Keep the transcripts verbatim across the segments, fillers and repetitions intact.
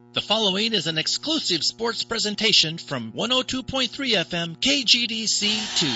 The following is an exclusive sports presentation from one oh two point three F M K G D C two.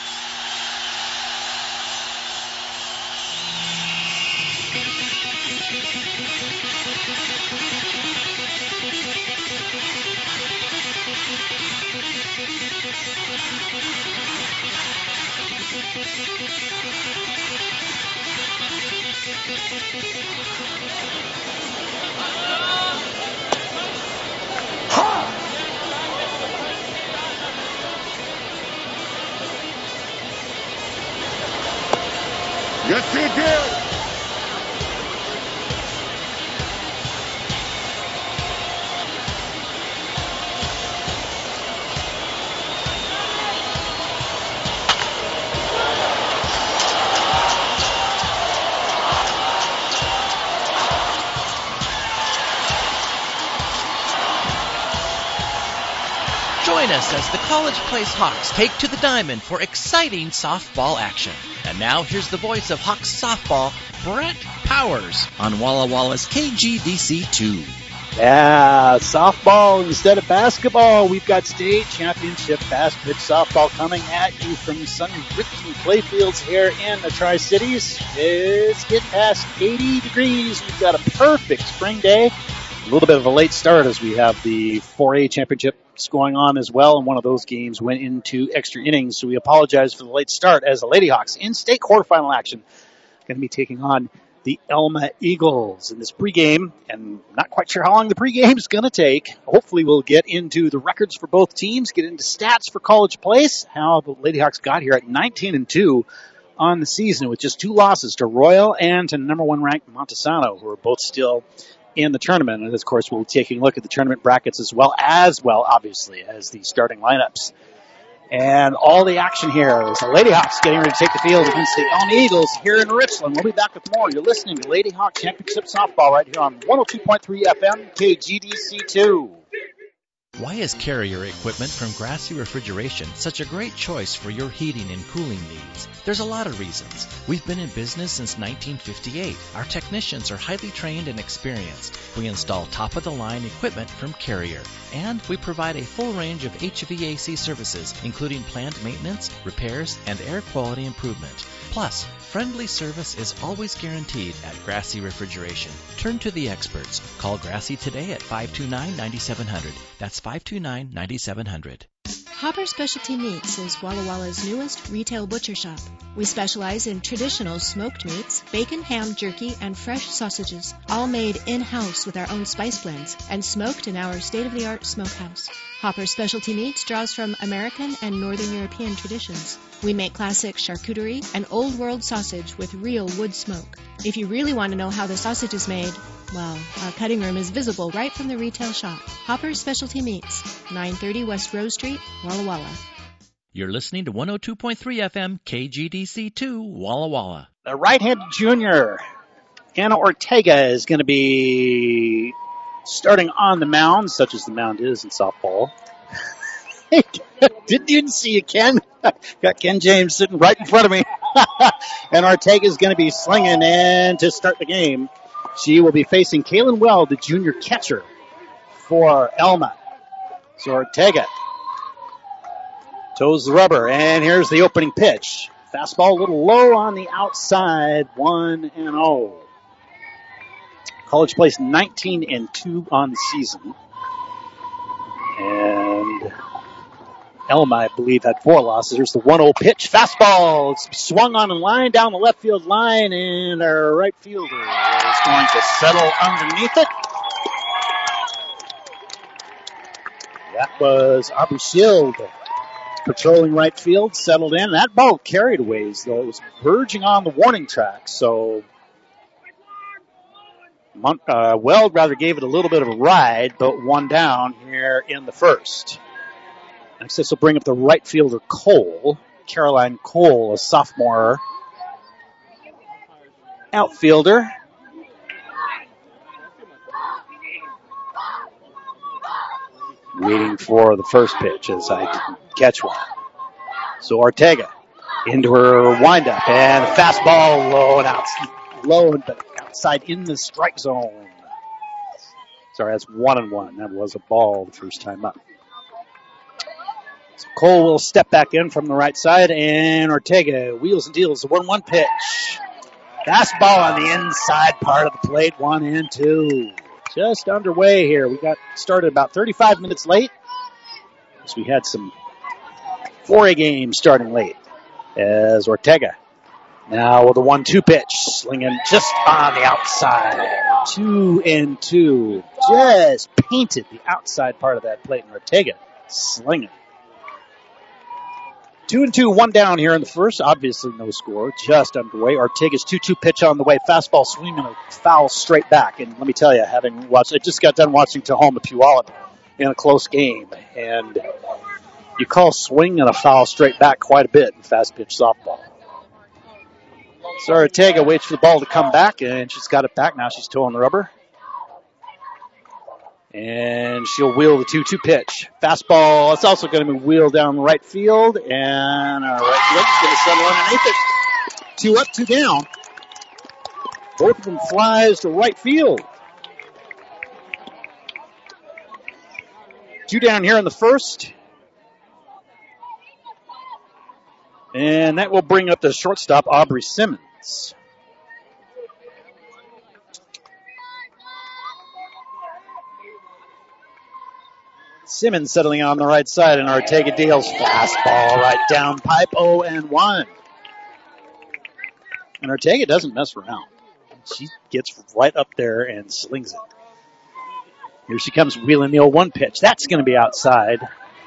Yes, he did. Join us as the College Place Hawks take to the diamond for exciting softball action. And now here's the voice of Hawks softball, Brett Powers, on Walla Walla's K G D C two. Yeah, softball instead of basketball. We've got state championship fast pitch softball coming at you from sunny Richmond Playfields here in the Tri-Cities. It's getting past eighty degrees. We've got a perfect spring day. A little bit of a late start as we have the four A championships going on as well, and one of those games went into extra innings, so we apologize for the late start as the Lady Hawks in state quarterfinal action going to be taking on the Elma Eagles in this pregame, and not quite sure how long the pregame is going to take. Hopefully we'll get into the records for both teams, get into stats for College Place, how the Lady Hawks got here at nineteen and two on the season with just two losses to Royal and to number one ranked Montesano, who are both still in the tournament. And of course we'll be taking a look at the tournament brackets as well, as well obviously as the starting lineups. And all the action here is the Lady Hawks getting ready to take the field against the Elma Eagles here in Richland. We'll be back with more. You're listening to Lady Hawk Championship Softball right here on one oh two point three F M K G D C two. Why is Carrier equipment from Grassy Refrigeration such a great choice for your heating and cooling needs? There's a lot of reasons. We've been in business since nineteen fifty-eight. Our technicians are highly trained and experienced. We install top-of-the-line equipment from Carrier. And we provide a full range of H V A C services, including plant maintenance, repairs, and air quality improvement. Plus, friendly service is always guaranteed at Grassy Refrigeration. Turn to the experts. Call Grassy today at five two nine, nine seven zero zero. That's five two nine, nine seven zero zero. Hopper Specialty Meats is Walla Walla's newest retail butcher shop. We specialize in traditional smoked meats, bacon, ham, jerky, and fresh sausages, all made in-house with our own spice blends and smoked in our state-of-the-art smokehouse. Hopper Specialty Meats draws from American and Northern European traditions. We make classic charcuterie and old-world sausage with real wood smoke. If you really want to know how the sausage is made, well, our cutting room is visible right from the retail shop. Hopper Specialty Meats, nine thirty West Rose Street, Walla Walla. You're listening to one oh two point three F M K G D C two, Walla Walla. The right-handed junior, Anna Ortega, is going to be starting on the mound, such as the mound is in softball. Didn't even see you, Ken. Got Ken James sitting right in front of me. And Ortega is going to be slinging in to start the game. She will be facing Kaylin Weld, the junior catcher for Elma. So Ortega toes the rubber, and here's the opening pitch. Fastball a little low on the outside, one and oh. College Place nineteen and two on the season. And Elma, I believe, had four losses. Here's the one oh pitch. Fastball. It's swung on a line down the left field line, and our right fielder is going to settle underneath it. That was Aubrey Shield patrolling right field, settled in. That ball carried a ways, though. It was verging on the warning track, so uh, Weld rather gave it a little bit of a ride, but one down here in the first. Next, this will bring up the right fielder, Cole. Caroline Cole, a sophomore outfielder. Waiting for the first pitch as I didn't catch one. So Ortega into her windup, and a fastball low and out, low but outside in the strike zone. Sorry, that's one and one. That was a ball the first time up. So Cole will step back in from the right side, and Ortega wheels and deals. The one one pitch. Fastball on the inside part of the plate, one and two. Just underway here. We got started about thirty-five minutes late, because we had some four A games starting late. As Ortega now with a one two pitch, slinging just on the outside. Two and two. Just painted the outside part of that plate, and Ortega slinging. Two and two, one down here in the first. Obviously no score, just underway. Ortega's two two pitch on the way. Fastball swinging a foul straight back. And let me tell you, having watched, I just got done watching Tahoma Puyallup in a close game. And you call swing and a foul straight back quite a bit in fast pitch softball. So Ortega waits for the ball to come back, and she's got it back now. She's toeing the rubber. And she'll wheel the two two pitch. Fastball, it's also going to be wheeled down the right field. And our right field is going to settle underneath it. Two up, two down. Both of them flies to right field. Two down here in the first. And that will bring up the shortstop, Aubrey Simmons. Simmons settling on the right side, and Ortega deals fastball right down pipe, oh and one. And Ortega doesn't mess around. She gets right up there and slings it. Here she comes wheeling the oh one pitch. That's going to be outside.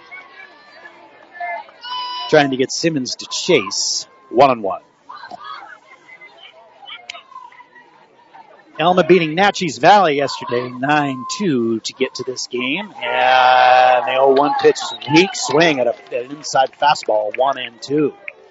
Trying to get Simmons to chase. One and one. Elma beating Natchez Valley yesterday nine two to get to this game. And the oh one pitch is a weak swing at, a, at an inside fastball, one and two.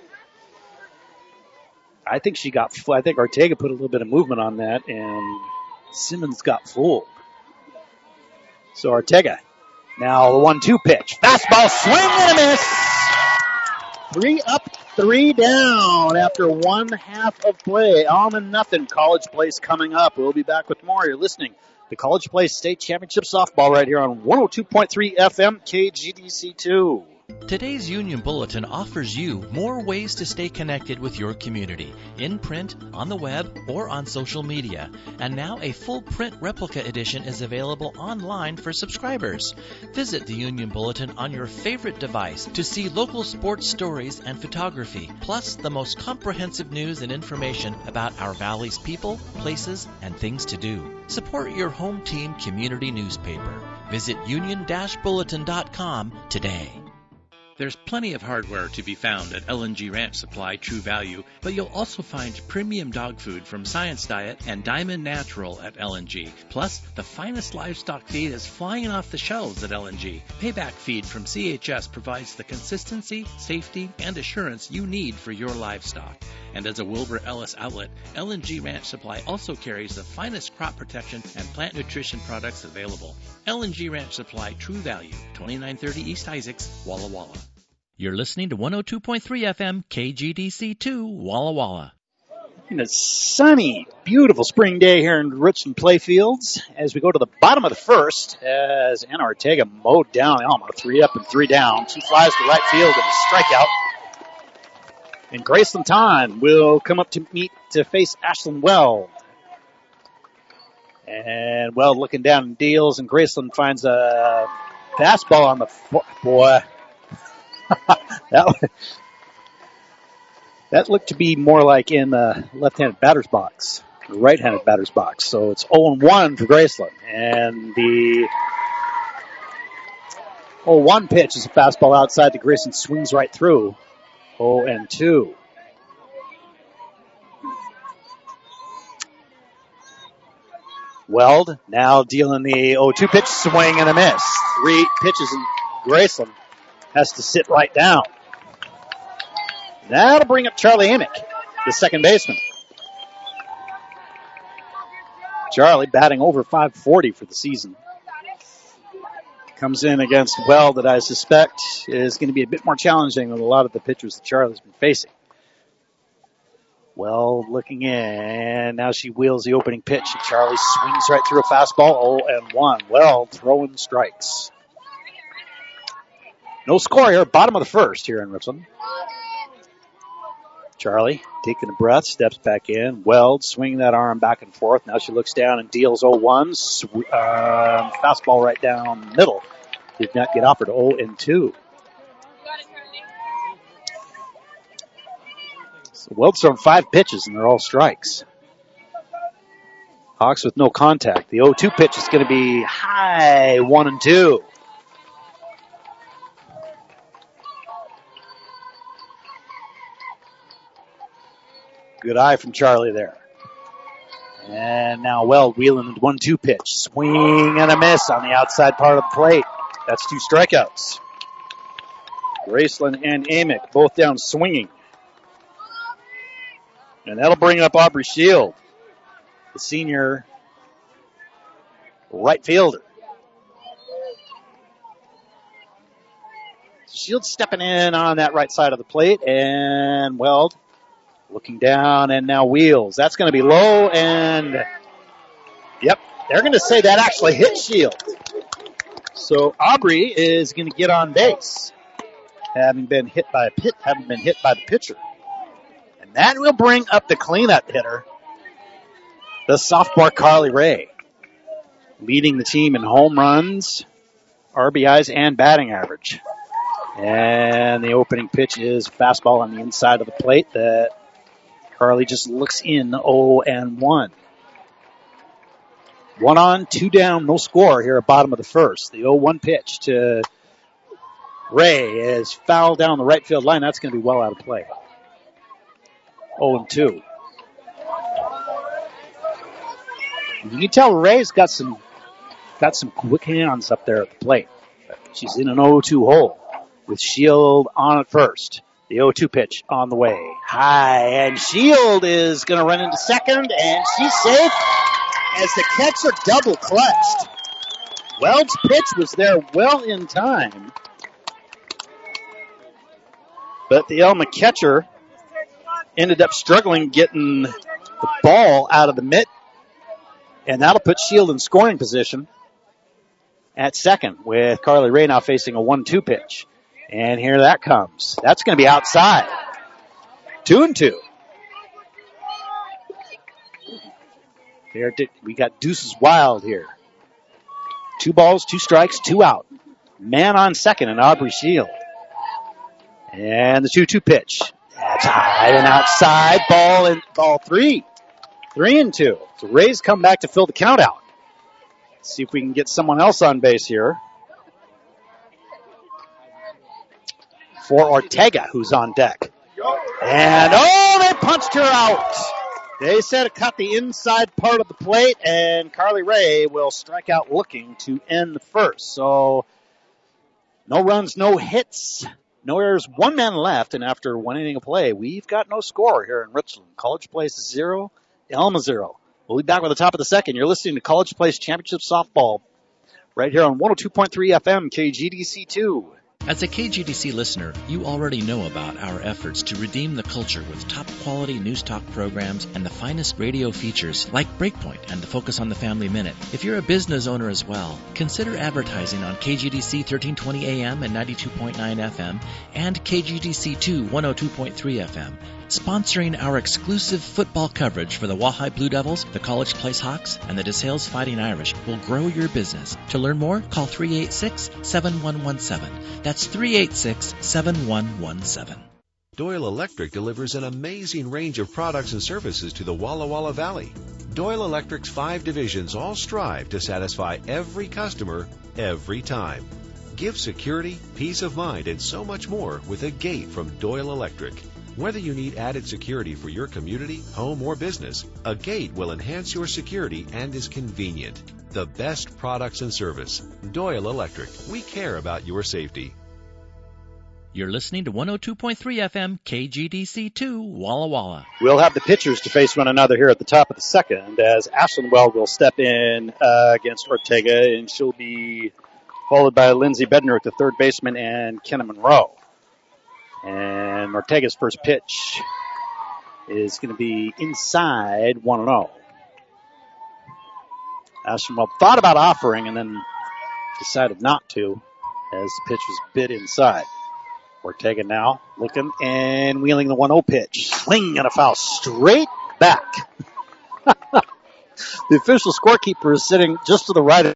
I think she got, I think Ortega put a little bit of movement on that, and Simmons got fooled. So Ortega, now the one two pitch. Fastball, swing and a miss. Three up, three down after one half of play. All and nothing. College Place coming up. We'll be back with more. You're listening to College Place State Championship Softball right here on one oh two point three F M K G D C two. Today's Union Bulletin offers you more ways to stay connected with your community, in print, on the web, or on social media. And now a full print replica edition is available online for subscribers. Visit the Union Bulletin on your favorite device to see local sports stories and photography, plus the most comprehensive news and information about our valley's people, places, and things to do. Support your home team community newspaper. Visit union dash bulletin dot com today. There's plenty of hardware to be found at L and G Ranch Supply True Value, but you'll also find premium dog food from Science Diet and Diamond Natural at L and G. Plus, the finest livestock feed is flying off the shelves at L and G. Payback Feed from C H S provides the consistency, safety, and assurance you need for your livestock. And as a Wilbur Ellis outlet, L and G Ranch Supply also carries the finest crop protection and plant nutrition products available. L and G Ranch Supply True Value, twenty-nine thirty East Isaacs, Walla Walla. You're listening to one oh two point three F M K G D C two, Walla Walla. In a sunny, beautiful spring day here in Richland Playfields, as we go to the bottom of the first, as Anna Ortega mowed down Elma, three up and three down. She flies to right field and a strikeout. And Graceland Ton will come up to meet to face Ashlyn Weld. And Weld looking down and deals, and Graceland finds a fastball on the fo- boy. that, that looked to be more like in the left-handed batter's box, the right-handed batter's box. So it's oh and one for Graceland. And the oh one pitch is a fastball outside to Grayson, swings right through. oh and two. Weld now dealing the oh two pitch, swing and a miss. Three pitches, and Graceland has to sit right down. That'll bring up Charlie Amick, the second baseman. Charlie batting over five forty for the season. Comes in against Weld, that I suspect is going to be a bit more challenging than a lot of the pitchers that Charlie's been facing. Well, looking in, and now she wheels the opening pitch. And Charlie swings right through a fastball, oh and one. Well, throwing strikes. No score here, bottom of the first here in Richland. Charlie taking a breath, steps back in. Weld swinging that arm back and forth. Now she looks down and deals oh one. Sw- uh, fastball right down the middle. Did not get offered oh and two. So Weld's thrown five pitches and they're all strikes. Hawks with no contact. The oh two pitch is going to be high, one and two. Good eye from Charlie there. And now Weld wheeling the one two pitch. Swing and a miss on the outside part of the plate. That's two strikeouts. Graceland and Amick both down swinging. And that'll bring up Aubrey Shield, the senior right fielder. Shield stepping in on that right side of the plate, and Weld looking down and now wheels. That's going to be low, and yep, they're going to say that actually hit Shield. So Aubrey is going to get on base, having been hit by a pit, having been hit by the pitcher. And that will bring up the cleanup hitter, the sophomore Carly Ray, leading the team in home runs, R B Is, and batting average. And the opening pitch is fastball on the inside of the plate that Carly just looks in oh and one. One on, two down, no score here at bottom of the first. The oh one pitch to Ray is fouled down the right field line. That's going to be well out of play. oh and two. You can tell Ray's got some got some quick hands up there at the plate. She's in an oh two hole with Shield on at first. The oh two pitch on the way. High, and Shield is going to run into second, and she's safe as the catcher double clutched. Weld's pitch was there well in time, but the Elma catcher ended up struggling getting the ball out of the mitt, and that'll put Shield in scoring position at second with Carly Ray now facing a one two pitch. And here that comes. That's going to be outside. Two and two. There, we got Deuces Wild here. Two balls, two strikes, two out. Man on second and Aubrey Shield. And the two two pitch. That's high and outside. Ball and ball three. Three and two. So Rays come back to fill the count out. Let's see if we can get someone else on base here. For Ortega, who's on deck. And, oh, they punched her out. They said it cut the inside part of the plate, and Carly Ray will strike out looking to end the first. So, no runs, no hits, no errors, one man left, and after one inning of play, we've got no score here in Richland. College Place zero, Elma zero. We'll be back with the top of the second. You're listening to College Place Championship Softball right here on one oh two point three F M, K G D C two. As a K G D C listener, you already know about our efforts to redeem the culture with top-quality news talk programs and the finest radio features like Breakpoint and the Focus on the Family Minute. If you're a business owner as well, consider advertising on K G D C thirteen twenty A M and ninety-two point nine F M and K G D C two one oh two point three F M. Sponsoring our exclusive football coverage for the Wahai Blue Devils, the College Place Hawks, and the DeSales Fighting Irish will grow your business. To learn more, call three eight six, seven one one seven. That's three eight six, seven one one seven. Doyle Electric delivers an amazing range of products and services to the Walla Walla Valley. Doyle Electric's five divisions all strive to satisfy every customer, every time. Give security, peace of mind, and so much more with a gate from Doyle Electric. Whether you need added security for your community, home, or business, a gate will enhance your security and is convenient. The best products and service. Doyle Electric. We care about your safety. You're listening to one oh two point three F M, K G D C two, Walla Walla. We'll have the pitchers to face one another here at the top of the second as Ashlyn Weld will step in uh, against Ortega, and she'll be followed by Lindsay Bednar at the third baseman and Kenna Monroe. And Ortega's first pitch is going to be inside one and oh. Ashenwell thought about offering and then decided not to as the pitch was bit inside. Ortega now looking and wheeling the one oh pitch. Swing and a foul straight back. The official scorekeeper is sitting just to the right of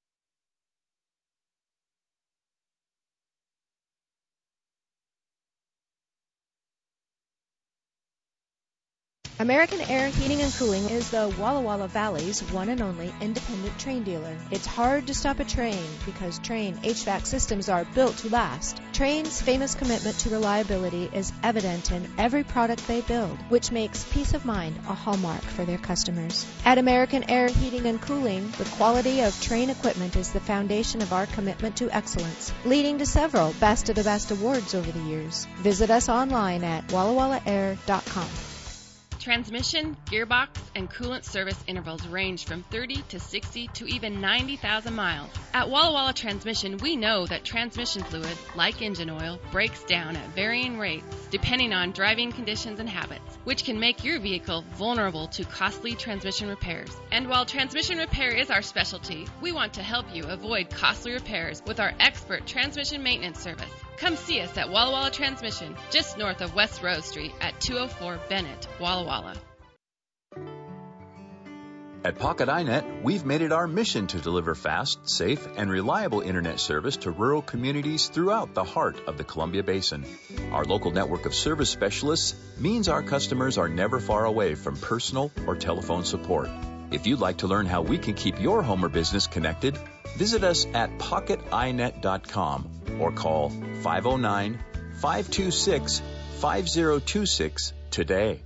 American Air Heating and Cooling is the Walla Walla Valley's one and only independent Trane dealer. It's hard to stop a Trane because Trane H V A C systems are built to last. Trane's famous commitment to reliability is evident in every product they build, which makes peace of mind a hallmark for their customers. At American Air Heating and Cooling, the quality of Trane equipment is the foundation of our commitment to excellence, leading to several Best of the Best awards over the years. Visit us online at walla walla air dot com. Transmission, gearbox, and coolant service intervals range from thirty to sixty to even ninety thousand miles. At Walla Walla Transmission, we know that transmission fluid, like engine oil, breaks down at varying rates depending on driving conditions and habits, which can make your vehicle vulnerable to costly transmission repairs. And while transmission repair is our specialty, we want to help you avoid costly repairs with our expert transmission maintenance service. Come see us at Walla Walla Transmission, just north of West Rose Street at two oh four Bennett, Walla Walla. At Pocket iNet, we've made it our mission to deliver fast, safe, and reliable internet service to rural communities throughout the heart of the Columbia Basin. Our local network of service specialists means our customers are never far away from personal or telephone support. If you'd like to learn how we can keep your home or business connected, visit us at pocket i net dot com or call five oh nine, five two six, five oh two six today.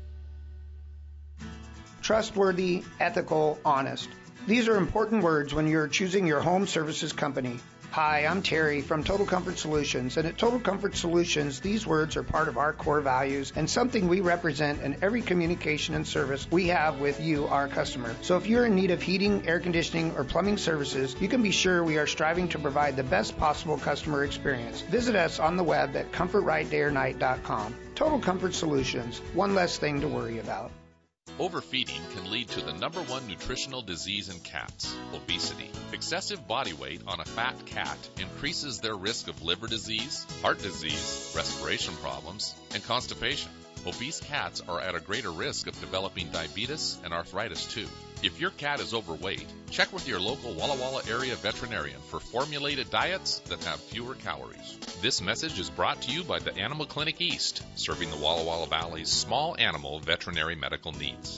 Trustworthy, ethical, honest. These are important words when you're choosing your home services company. Hi, I'm Terry from Total Comfort Solutions, and at Total Comfort Solutions, these words are part of our core values and something we represent in every communication and service we have with you, our customer. So if you're in need of heating, air conditioning, or plumbing services, you can be sure we are striving to provide the best possible customer experience. Visit us on the web at comfort right day or night dot com. Total Comfort Solutions, one less thing to worry about. Overfeeding can lead to the number one nutritional disease in cats, obesity. Excessive body weight on a fat cat increases their risk of liver disease, heart disease, respiration problems, and constipation. Obese cats are at a greater risk of developing diabetes and arthritis too. If your cat is overweight, check with your local Walla Walla area veterinarian for formulated diets that have fewer calories. This message is brought to you by the Animal Clinic East, serving the Walla Walla Valley's small animal veterinary medical needs.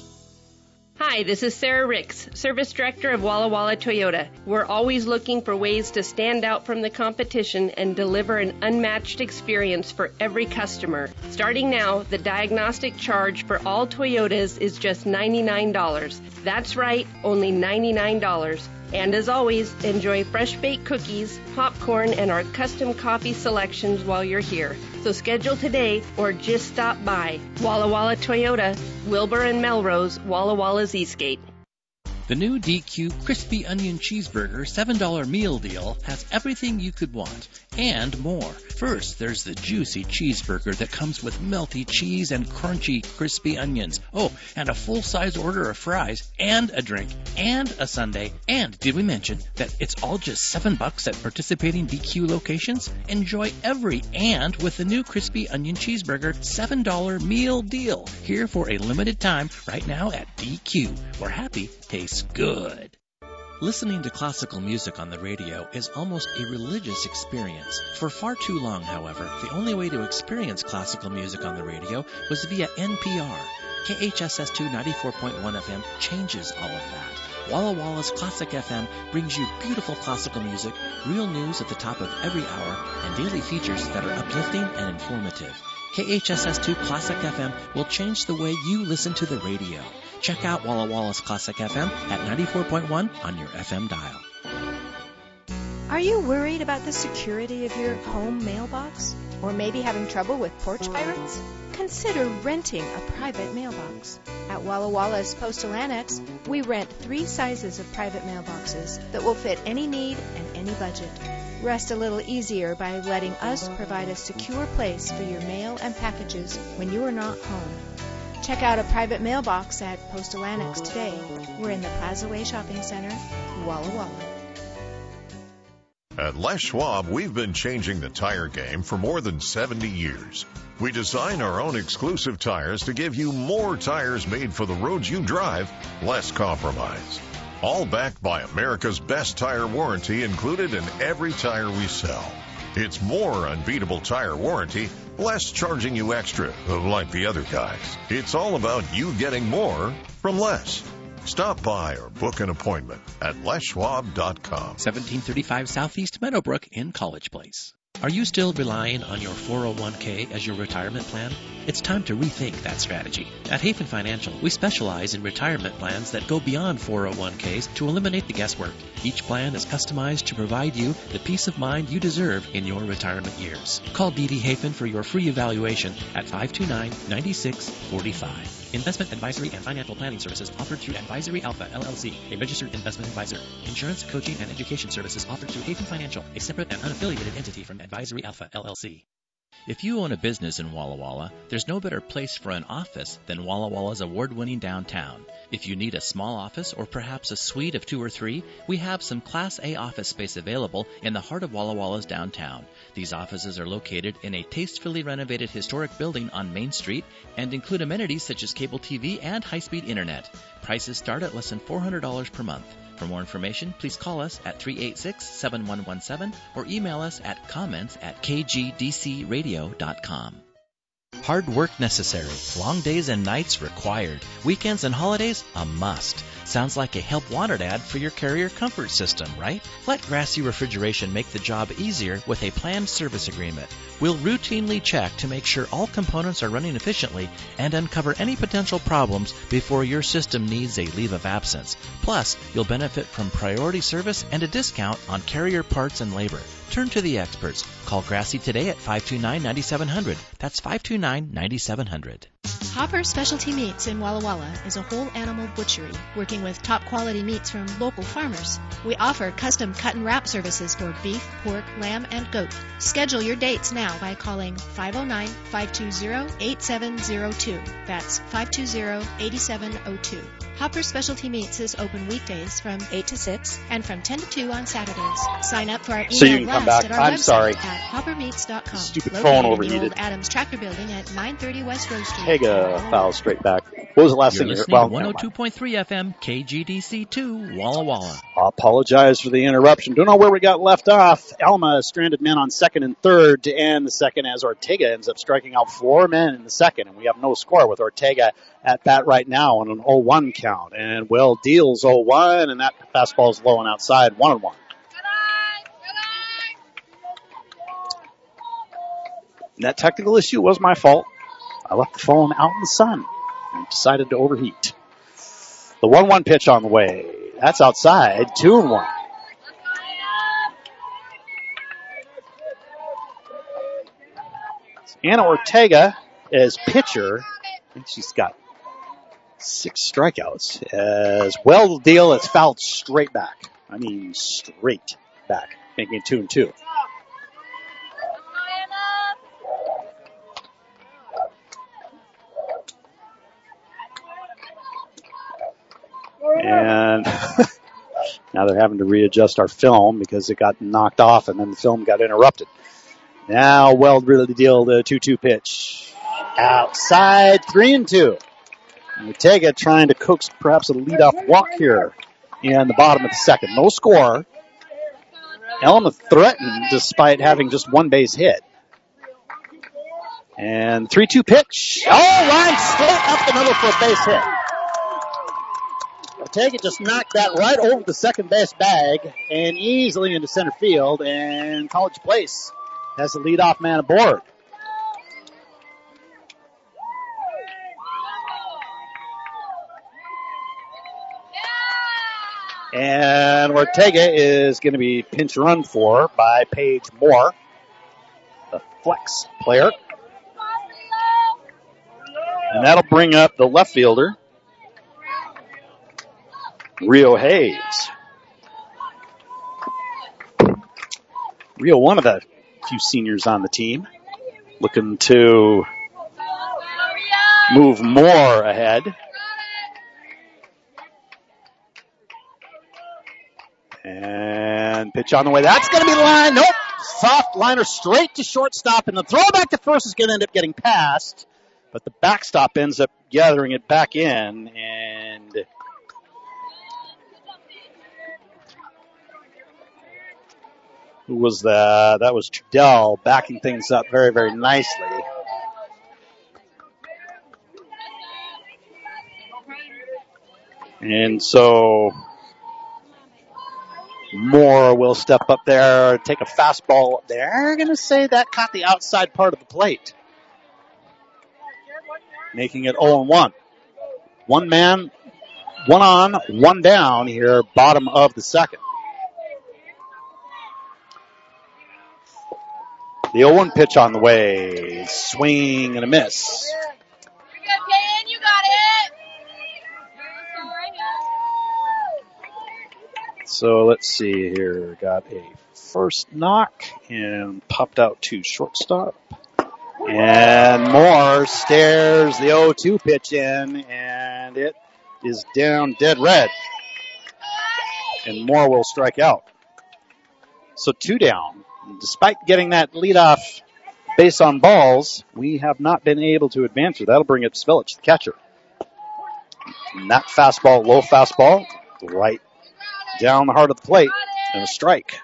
Hi, this is Sarah Ricks, Service Director of Walla Walla Toyota. We're always looking for ways to stand out from the competition and deliver an unmatched experience for every customer. Starting now, the diagnostic charge for all Toyotas is just ninety-nine dollars. That's right, only ninety-nine dollars. And as always, enjoy fresh-baked cookies, popcorn, and our custom coffee selections while you're here. So schedule today or just stop by. Walla Walla Toyota, Wilbur and Melrose, Walla Walla's Eastgate. The new D Q Crispy Onion Cheeseburger seven dollar meal deal has everything you could want and more. First, there's the juicy cheeseburger that comes with melty cheese and crunchy crispy onions. Oh, and a full-size order of fries and a drink and a sundae. And did we mention that it's all just seven bucks at participating D Q locations? Enjoy every and with the new Crispy Onion Cheeseburger seven dollar meal deal. Here for a limited time right now at D Q, where happy tastes good. Listening to classical music on the radio is almost a religious experience. For far too long, however, the only way to experience classical music on the radio was via N P R. K H S S two ninety-four point one F M changes all of that. Walla Walla's Classic F M brings you beautiful classical music, real news at the top of every hour, and daily features that are uplifting and informative. K H S S two Classic F M will change the way you listen to the radio. Check out Walla Walla's Classic F M at ninety-four point one on your F M dial. Are you worried about the security of your home mailbox? Or maybe having trouble with porch pirates? Consider renting a private mailbox. At Walla Walla's Postal Annex, we rent three sizes of private mailboxes that will fit any need and any budget. Rest a little easier by letting us provide a secure place for your mail and packages when you are not home. Check out a private mailbox at Postal Annex today. We're in the Plaza Way Shopping Center, Walla Walla. At Les Schwab, we've been changing the tire game for more than seventy years. We design our own exclusive tires to give you more tires made for the roads you drive, less compromise. All backed by America's best tire warranty included in every tire we sell. It's more unbeatable tire warranty, less charging you extra, like the other guys. It's all about you getting more from less. Stop by or book an appointment at les schwab dot com. seventeen thirty-five Southeast Meadowbrook in College Place. Are you still relying on your four oh one k as your retirement plan? It's time to rethink that strategy. At Hafen Financial, we specialize in retirement plans that go beyond four oh one k's to eliminate the guesswork. Each plan is customized to provide you the peace of mind you deserve in your retirement years. Call D D Hafen for your free evaluation at five two nine, nine six four five. Investment advisory and financial planning services offered through Advisory Alpha, L L C, a registered investment advisor. Insurance, coaching, and education services offered through Hafen Financial, a separate and unaffiliated entity from Advisory Alpha, L L C. If you own a business in Walla Walla, there's no better place for an office than Walla Walla's award-winning downtown. If you need a small office or perhaps a suite of two or three, we have some Class A office space available in the heart of Walla Walla's downtown. These offices are located in a tastefully renovated historic building on Main Street and include amenities such as cable T V and high-speed internet. Prices start at less than four hundred dollars per month. For more information, please call us at three eight six, seven one one seven or email us at comments at k g d c radio dot com. Hard work necessary. Long days and nights required. Weekends and holidays a must. Sounds like a help wanted ad for your Carrier comfort system, right? Let Grassy Refrigeration make the job easier with a planned service agreement. We'll routinely check to make sure all components are running efficiently and uncover any potential problems before your system needs a leave of absence. Plus, you'll benefit from priority service and a discount on Carrier parts and labor. Turn to the experts. Call Grassy today at five two nine, nine seven zero zero. That's five two nine, nine seven zero zero. Hopper Specialty Meats in Walla Walla is a whole animal butchery, working with top quality meats from local farmers. We offer custom cut and wrap services for beef, pork, lamb, and goat. Schedule your dates now by calling five oh nine, five two zero, eight seven zero two. That's five two zero, eight seven zero two. Hopper Specialty Meats is open weekdays from eight to six and from ten to two on Saturdays. Sign up for our email so you can blast come back. at our I'm website sorry. at hopper meats dot com. Stupid Located phone in overheated. the old Adams Tractor Building at nine thirty West Rose Street. Tega foul straight back. What was the last You're thing you heard? listening Well, to one oh two point three F M, K G D C two, Walla Walla. I apologize for the interruption. Don't know where we got left off. Alma stranded men on second and third to end the second as Ortega ends up striking out four men in the second. And we have no score with Ortega at bat right now on an oh one count. And Will deals oh one, and that fastball is low and outside, one and one. That technical issue was my fault. I left the phone out in the sun and decided to overheat. The one one pitch on the way. That's outside, two and one. Anna Ortega as pitcher. I think she's got six strikeouts. As well deal, it's fouled straight back. I mean straight back, making it two and two. And now they're having to readjust our film because it got knocked off and then the film got interrupted. Now Weld really deal the two two pitch. Outside, three and two. And Ortega trying to coax perhaps a leadoff walk here in the bottom of the second. No score. Elma threatened despite having just one base hit. And three two pitch. Oh, line straight up the middle for a base hit. Ortega just knocked that right over the second base bag and easily into center field, and College Place has the leadoff man aboard. And Ortega is going to be pinch run for by Paige Moore, the flex player. And that'll bring up the left fielder, Rio Hayes. Rio, one of the few seniors on the team, looking to move more ahead. And pitch on the way. That's going to be the line. Nope. Soft liner straight to shortstop, and the throw back to first is going to end up getting past. But the backstop ends up gathering it back in, and who was that? That was Trudell backing things up very, very nicely. And so Moore will step up there, take a fastball. They're going to say that caught the outside part of the plate, making it oh and one. One man, one on, one down here, bottom of the second. The oh one pitch on the way. Swing and a miss. You got it. So let's see here. Got a first knock and popped out to shortstop. And Moore stares the oh two pitch in, and it is down dead red. And Moore will strike out. So two down. Despite getting that leadoff base on balls, we have not been able to advance her. That'll bring up Svilich, the catcher. And that fastball, low fastball, right down the heart of the plate, and a strike.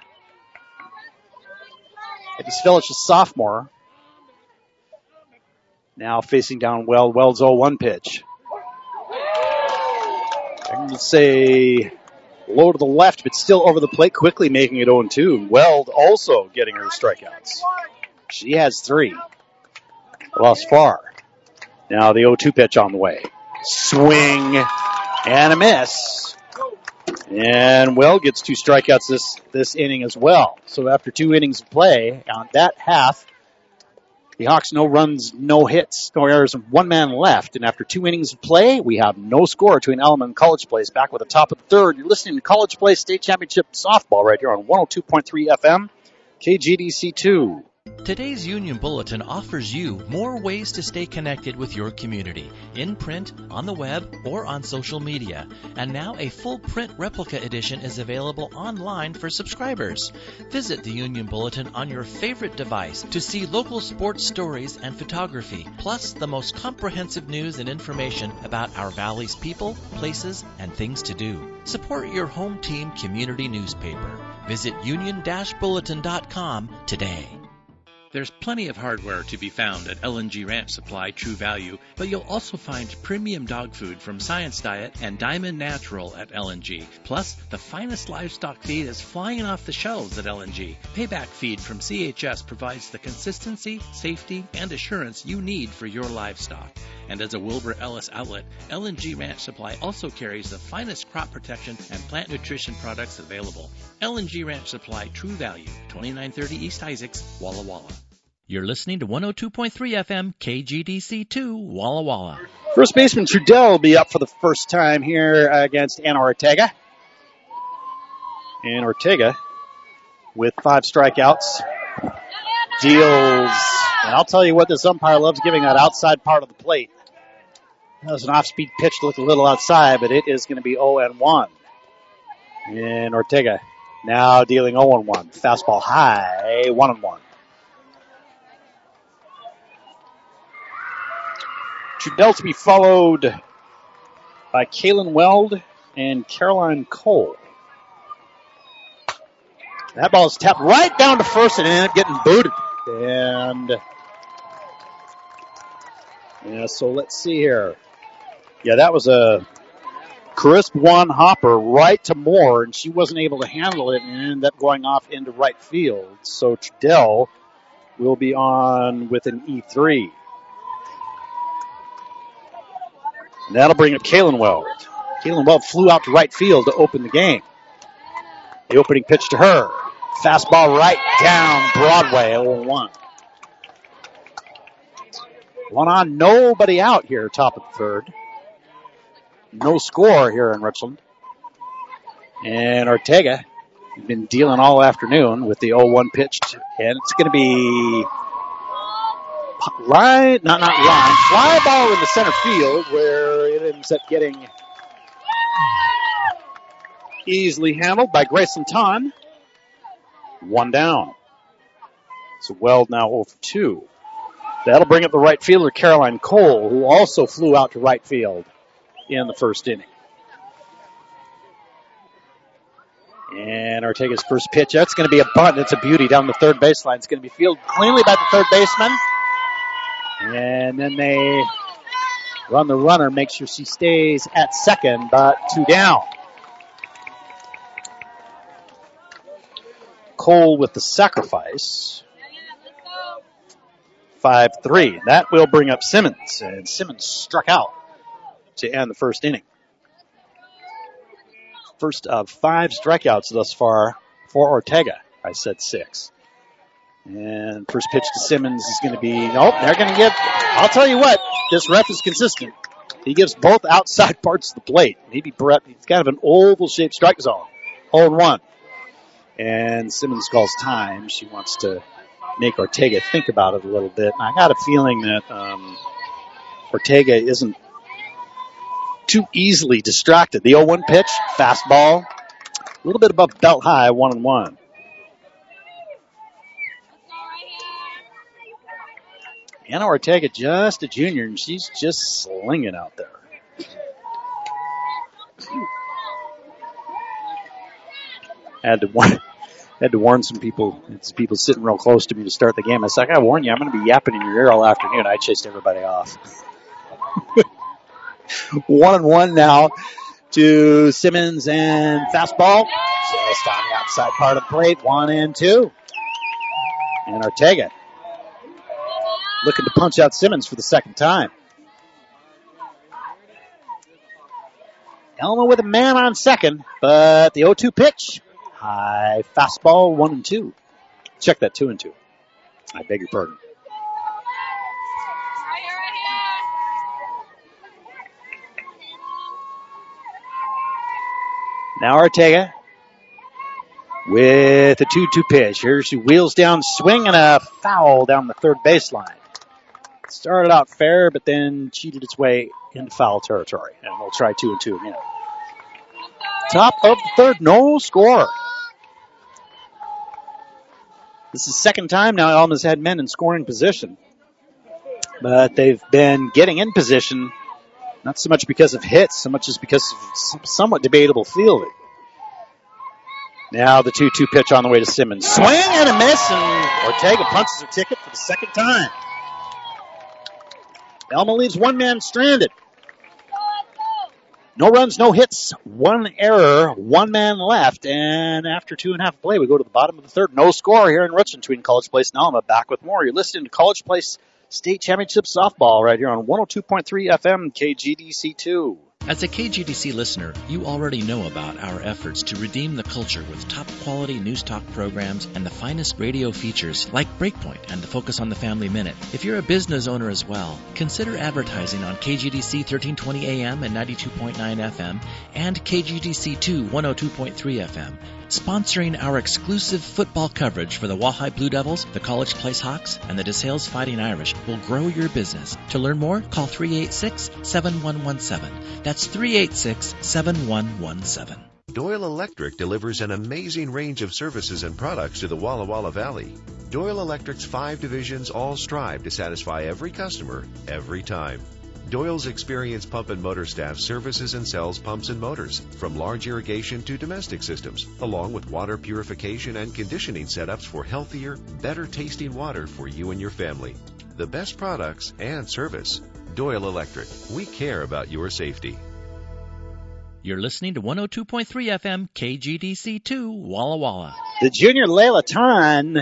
It is Svilich, a sophomore. Now facing down Weld. Weld's oh one pitch. I'm going to say low to the left, but still over the plate, quickly making it oh and two. Weld also getting her strikeouts. She has three. Lost far. Now the oh two pitch on the way. Swing and a miss. And Weld gets two strikeouts this, this inning as well. So after two innings of play, on that half, the Hawks no runs, no hits, no errors, and one man left. And after two innings of play, we have no score between Elm and College Place. Back with the top of the third. You're listening to College Place State Championship Softball right here on one oh two point three F M, K G D C two. Today's Union Bulletin offers you more ways to stay connected with your community, in print, on the web, or on social media. And now a full print replica edition is available online for subscribers. Visit the Union Bulletin on your favorite device to see local sports stories and photography, plus the most comprehensive news and information about our valley's people, places, and things to do. Support your home team community newspaper. Visit union dash bulletin dot com today. There's plenty of hardware to be found at L and G Ranch Supply True Value, but you'll also find premium dog food from Science Diet and Diamond Natural at L and G. Plus, the finest livestock feed is flying off the shelves at L and G. Payback Feed from C H S provides the consistency, safety, and assurance you need for your livestock. And as a Wilbur Ellis outlet, L and G Ranch Supply also carries the finest crop protection and plant nutrition products available. L and G Ranch Supply True Value, twenty-nine thirty East Isaacs, Walla Walla. You're listening to one oh two point three F M, K G D C two, Walla Walla. First baseman Trudell will be up for the first time here against Anna Ortega. And Ortega, with five strikeouts, deals. And I'll tell you what, this umpire loves giving that outside part of the plate. That was an off-speed pitch to look a little outside, but it is going to be oh and one. And Ortega now dealing oh and one. Fastball high, one and one. Trudell to be followed by Kaylin Weld and Caroline Cole. That ball is tapped right down to first and ended up getting booted. And yeah, so let's see here. Yeah, that was a crisp one hopper right to Moore, and she wasn't able to handle it and ended up going off into right field. So Trudell will be on with an E three. And that'll bring up Kaylin Weld. Kaylin Weld flew out to right field to open the game. The opening pitch to her. Fastball right down Broadway, oh one. One on, nobody out here, top of the third. No score here in Richland. And Ortega has been dealing all afternoon with the oh one pitch. And it's going to be line, not not line, fly ball in the center field where it ends up getting easily handled by Grayson Ton. One down. So Weld now oh for two. That'll bring up the right fielder, Caroline Cole, who also flew out to right field in the first inning. And Ortega's first pitch, that's going to be a bunt. It's a beauty down the third baseline. It's going to be fielded cleanly by the third baseman. And then they run the runner, make sure she stays at second, but two down. Cole with the sacrifice. five three. That will bring up Simmons, and Simmons struck out to end the first inning. First of five strikeouts thus far for Ortega. I said six. And first pitch to Simmons is going to be, nope, they're going to give, I'll tell you what, this ref is consistent. He gives both outside parts of the plate. Maybe Brett, he's kind of an oval-shaped strike zone. oh and one. And Simmons calls time. She wants to make Ortega think about it a little bit. And I got a feeling that um, Ortega isn't too easily distracted. The oh one pitch, fastball, a little bit above belt high, one and one. Anna Ortega, just a junior, and she's just slinging out there. Had to warn, had to warn some people. It's people sitting real close to me to start the game. I said, I gotta warn you, I'm going to be yapping in your ear all afternoon. I chased everybody off. One and one now to Simmons and fastball. Just on the outside part of the plate. One and two. And Ortega looking to punch out Simmons for the second time. Elma with a man on second, but the oh two pitch. High fastball, one and two. Check that, two and two. I beg your pardon. Now Ortega with a two two pitch. Here she wheels down, swing, and a foul down the third baseline. Started out fair, but then cheated its way into foul territory. And we'll try two and two again. Top of the third, no score. This is the second time now Alma's had men in scoring position. But they've been getting in position, not so much because of hits, so much as because of somewhat debatable fielding. Now the two two pitch on the way to Simmons. Swing and a miss, and Ortega punches her ticket for the second time. Elma leaves one man stranded. No runs, no hits, one error, one man left, and after two and a half play, we go to the bottom of the third. No score here in Richmond between College Place and Alma. Back with more. You're listening to College Place State Championship Softball right here on one oh two point three F M K G D C two. As a K G D C listener, you already know about our efforts to redeem the culture with top-quality news talk programs and the finest radio features like Breakpoint and the Focus on the Family Minute. If you're a business owner as well, consider advertising on K G D C thirteen twenty A M and ninety-two point nine F M and K G D C two one oh two point three F M. Sponsoring our exclusive football coverage for the Walleye Blue Devils, the College Place Hawks, and the DeSales Fighting Irish will grow your business. To learn more, call three eight six, seven one one seven. That's three eight six, seven one one seven. Doyle Electric delivers an amazing range of services and products to the Walla Walla Valley. Doyle Electric's five divisions all strive to satisfy every customer, every time. Doyle's experienced pump and motor staff services and sells pumps and motors, from large irrigation to domestic systems, along with water purification and conditioning setups for healthier, better tasting water for you and your family. The best products and service. Doyle Electric. We care about your safety. You're listening to one oh two point three F M K G D C two Walla Walla. The junior Layla Ton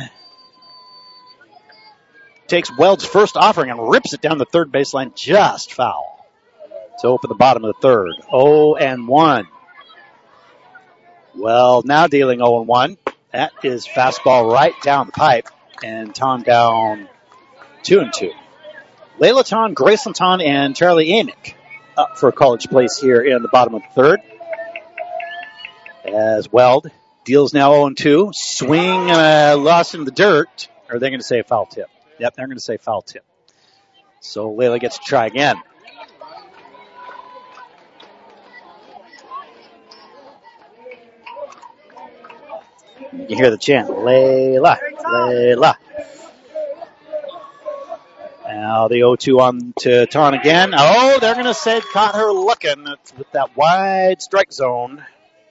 takes Weld's first offering and rips it down the third baseline, just foul. To open the bottom of the third. oh and one. Weld now dealing oh and one. That is fastball right down the pipe. And Ton down two and two. Layla Ton, Graceland Ton, and Charlie Amick up for College Place here in the bottom of the third. As Weld deals now oh and two. Swing uh, lost in the dirt. Or are they going to say a foul tip? Yep, they're going to say foul tip. So Layla gets to try again. You can hear the chant, Layla, Layla. Now the oh two on to Ton again. Oh, they're going to say caught her looking with that wide strike zone.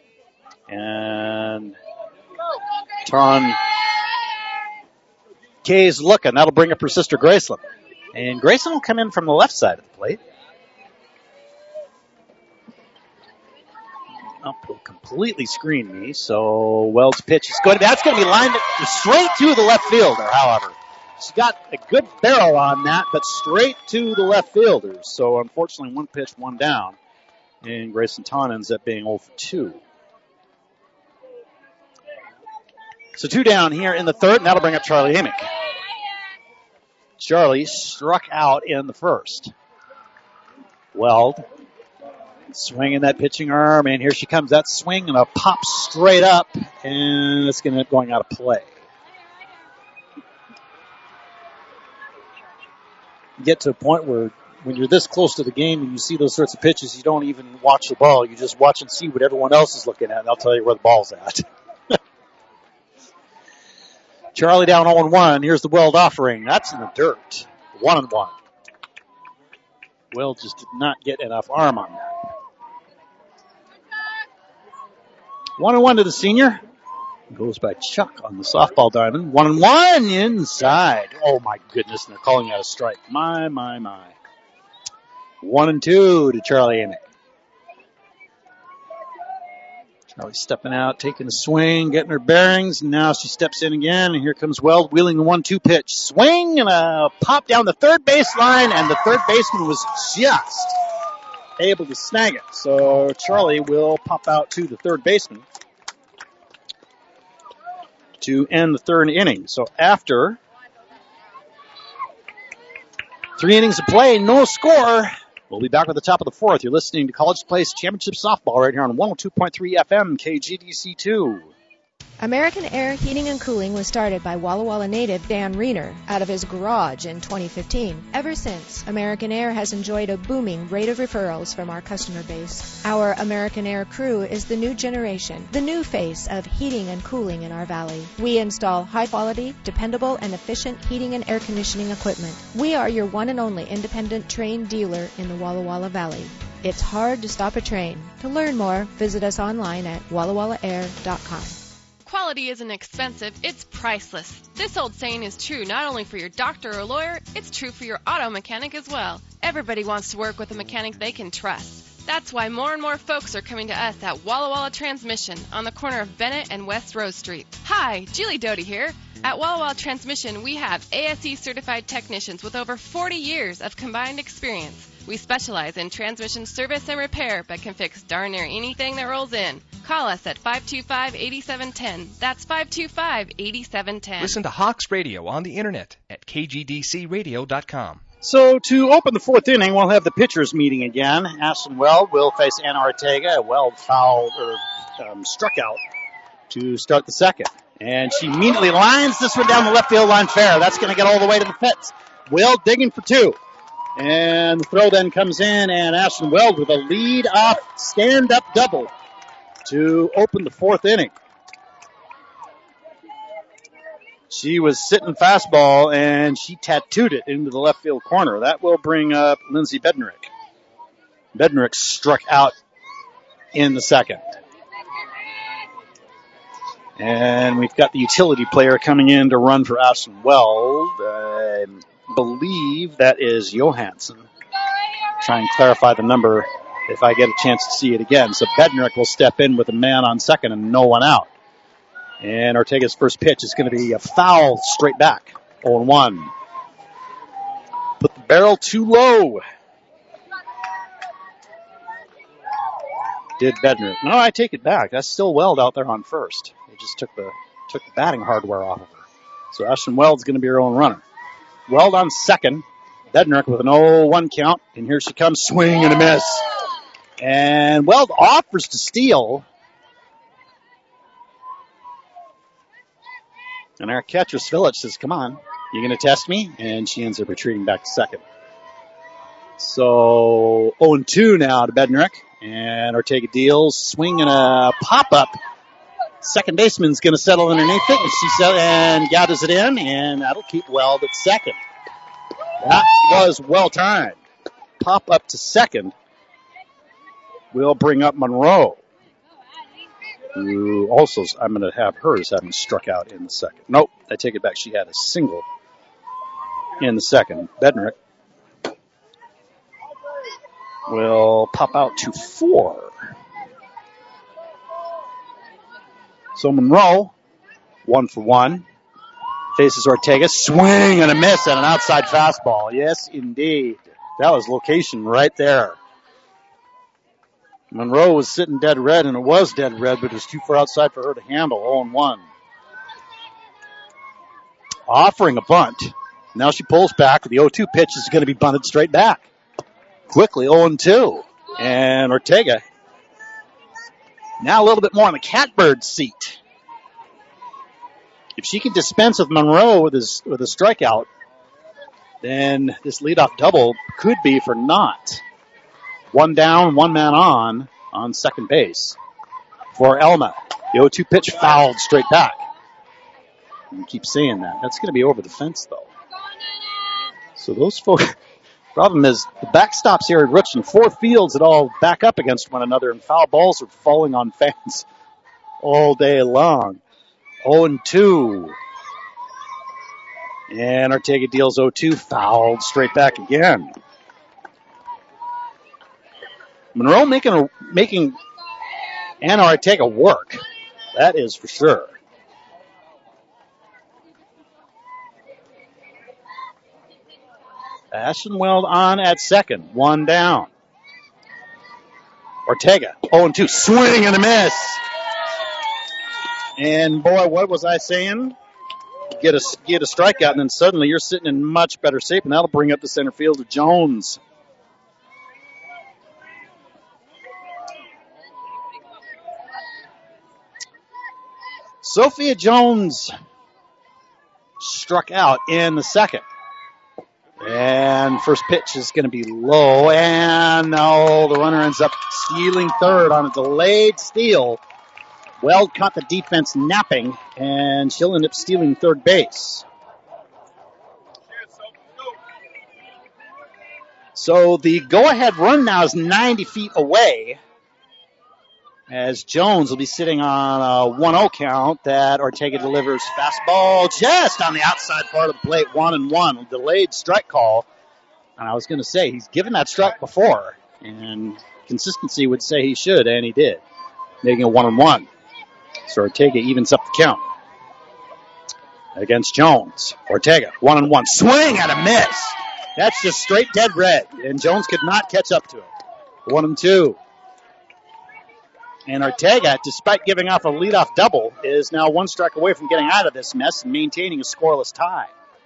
And Ton Kay's looking. That'll bring up her sister Graceland. And Graceland will come in from the left side of the plate. Up will completely screen me, so Wells' pitch is going to be, that's going to be lined straight to the left fielder, however. She got a good barrel on that, but straight to the left fielder. So unfortunately, one pitch, one down. And Grayson Ton ends up being oh for two. So two down here in the third, and that'll bring up Charlie Amick. Charlie struck out in the first. Weld swinging that pitching arm, and here she comes. That swing and a pop straight up, and it's going to end up going out of play. You get to a point where when you're this close to the game and you see those sorts of pitches, you don't even watch the ball. You just watch and see what everyone else is looking at, and they'll tell you where the ball's at. Charlie down oh one. Here's the Weld offering. That's in the dirt. one and one. Weld just did not get enough arm on that. one and one to the senior. Goes by Chuck on the softball diamond. One and one inside. Oh, my goodness. And they're calling out a strike. My, my, my. One and two to Charlie Amick. Charlie stepping out, taking a swing, getting her bearings. And now she steps in again. And here comes Weld wheeling the one two pitch. Swing and a pop down the third baseline. And the third baseman was just able to snag it. So Charlie will pop out to the third baseman to end the third inning. So after three innings of play, no score. We'll be back with the top of the fourth. You're listening to College Place Championship Softball right here on one oh two point three F M K G D C two. American Air Heating and Cooling was started by Walla Walla native Dan Reiner out of his garage in twenty fifteen. Ever since, American Air has enjoyed a booming rate of referrals from our customer base. Our American Air crew is the new generation, the new face of heating and cooling in our valley. We install high-quality, dependable, and efficient heating and air conditioning equipment. We are your one and only independent train dealer in the Walla Walla Valley. It's hard to stop a train. To learn more, visit us online at walla walla air dot com. Quality isn't expensive, it's priceless. This old saying is true not only for your doctor or lawyer, it's true for your auto mechanic as well. Everybody wants to work with a mechanic they can trust. That's why more and more folks are coming to us at Walla Walla Transmission on the corner of Bennett and West Rose Street. Hi, Julie Doty here. At Walla Walla Transmission, we have A S E certified technicians with over forty years of combined experience. We specialize in transmission service and repair, but can fix darn near anything that rolls in. Call us at five two five, eight seven one zero. That's five two five, eight seven one zero. Listen to Hawks Radio on the internet at k g d c radio dot com. So to open the fourth inning, we'll have the pitchers meeting again. Ashton Weld will face Anna Ortega. Weld fouled or um, struck out to start the second. And she immediately lines this one down the left field line fair. That's going to get all the way to the pits. Weld digging for two. And the throw then comes in, and Ashton Weld with a lead-off stand-up double to open the fourth inning. She was sitting fastball, and she tattooed it into the left field corner. That will bring up Lindsay Bednarek. Bednarek struck out in the second. And we've got the utility player coming in to run for Ashton Weld. I believe that is Johansson. Try and clarify the number if I get a chance to see it again. So Bednarek will step in with a man on second and no one out. And Ortega's first pitch is going to be a foul straight back. oh one. Put the barrel too low. Did Bednarek. No, I take it back. That's still Weld out there on first. They just took the took the batting hardware off of her. So Ashton Weld's going to be her own runner. Weld on second. Bednarek with an oh one count. And here she comes, swing and a miss. And Weld offers to steal. And our catcher, Svilich, says, come on, you going to test me? And she ends up retreating back to second. So oh and two now to Bednarik. And Ortega deals, swing and a pop-up. Second baseman's going to settle underneath it, and she set, and gathers it in, and that'll keep Weld at second. That was well-timed. Pop-up to second will bring up Monroe, who also, I'm going to have hers having struck out in the second. Nope, I take it back. She had a single in the second. Bednarik will pop out to four. So Monroe, one for one, faces Ortega. Swing and a miss and an outside fastball. Yes, indeed. That was location right there. Monroe was sitting dead red, and it was dead red, but it was too far outside for her to handle. oh and one. Offering a bunt. Now she pulls back. The oh two pitch is going to be bunted straight back. Quickly, oh and two. And Ortega now a little bit more on the catbird seat. If she can dispense with Monroe with his with a strikeout, then this leadoff double could be for naught. One down, one man on on second base for Elma. The oh two pitch fouled straight back. You keep saying that. That's going to be over the fence, though. So those folks... Problem is, the backstops here at Richmond, four fields that all back up against one another, and foul balls are falling on fans all day long. oh and two. And Ortega deals oh two, fouled straight back again. Monroe making a, making Anna Ortega work. That is for sure. Ashenweld on at second. One down. Ortega, oh and two. Swing and a miss. And boy, what was I saying? Get a, get a strikeout, and then suddenly you're sitting in much better shape, and that'll bring up the center fielder, Jones. Sophia Jones struck out in the second. And first pitch is going to be low. And no, the runner ends up stealing third on a delayed steal. Weld caught the defense napping, and she'll end up stealing third base. So the go-ahead run now is ninety feet away, as Jones will be sitting on a one oh count that Ortega delivers fastball just on the outside part of the plate, one and one, a delayed strike call. And I was going to say, he's given that strike before, and consistency would say he should, and he did, making it one and one. So Ortega evens up the count against Jones. Ortega, one and one, swing and a miss. That's just straight dead red, and Jones could not catch up to it. One and two. And Ortega, despite giving off a leadoff double, is now one strike away from getting out of this mess and maintaining a scoreless tie.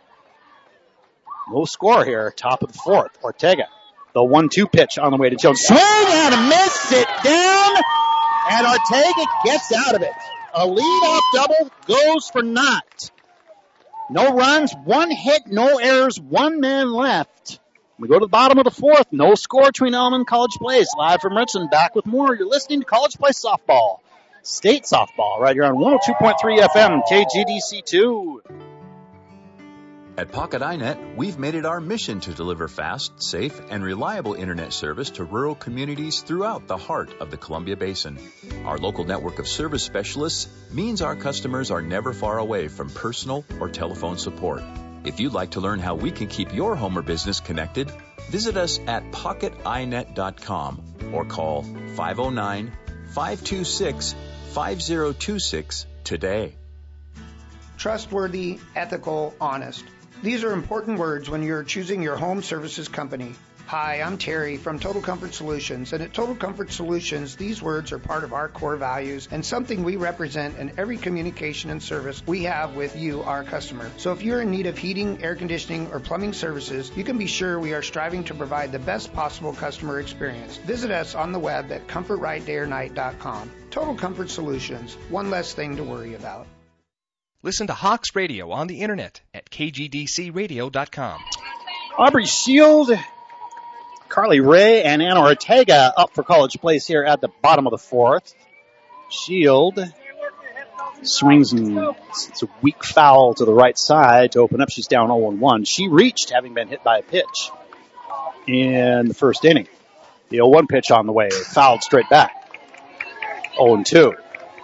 No score here, top of the fourth. Ortega, the one two pitch on the way to Jones. Swing and a miss, sit down, and Ortega gets out of it. A leadoff double goes for naught. No runs, one hit, no errors, one man left. We go to the bottom of the fourth. No score between Elm and College Place. Live from Richmond. Back with more. You're listening to College Place Softball. State Softball right here on one oh two point three F M, K G D C two. At Pocket iNet, we've made it our mission to deliver fast, safe, and reliable internet service to rural communities throughout the heart of the Columbia Basin. Our local network of service specialists means our customers are never far away from personal or telephone support. If you'd like to learn how we can keep your home or business connected, visit us at pocket i net dot com or call five oh nine, five two six, five oh two six today. Trustworthy, ethical, honest. These are important words when you're choosing your home services company. Hi, I'm Terry from Total Comfort Solutions, and at Total Comfort Solutions, these words are part of our core values and something we represent in every communication and service we have with you, our customer. So if you're in need of heating, air conditioning, or plumbing services, you can be sure we are striving to provide the best possible customer experience. Visit us on the web at comfort right day or night dot com. Total Comfort Solutions, one less thing to worry about. Listen to Hawks Radio on the internet at K G D C radio dot com. Aubrey Shield Carly Ray and Anna Ortega up for College Place here at the bottom of the fourth. Shield swings and it's a weak foul to the right side to open up. She's down oh one. She reached, having been hit by a pitch in the first inning. The oh one pitch on the way, fouled straight back. oh two.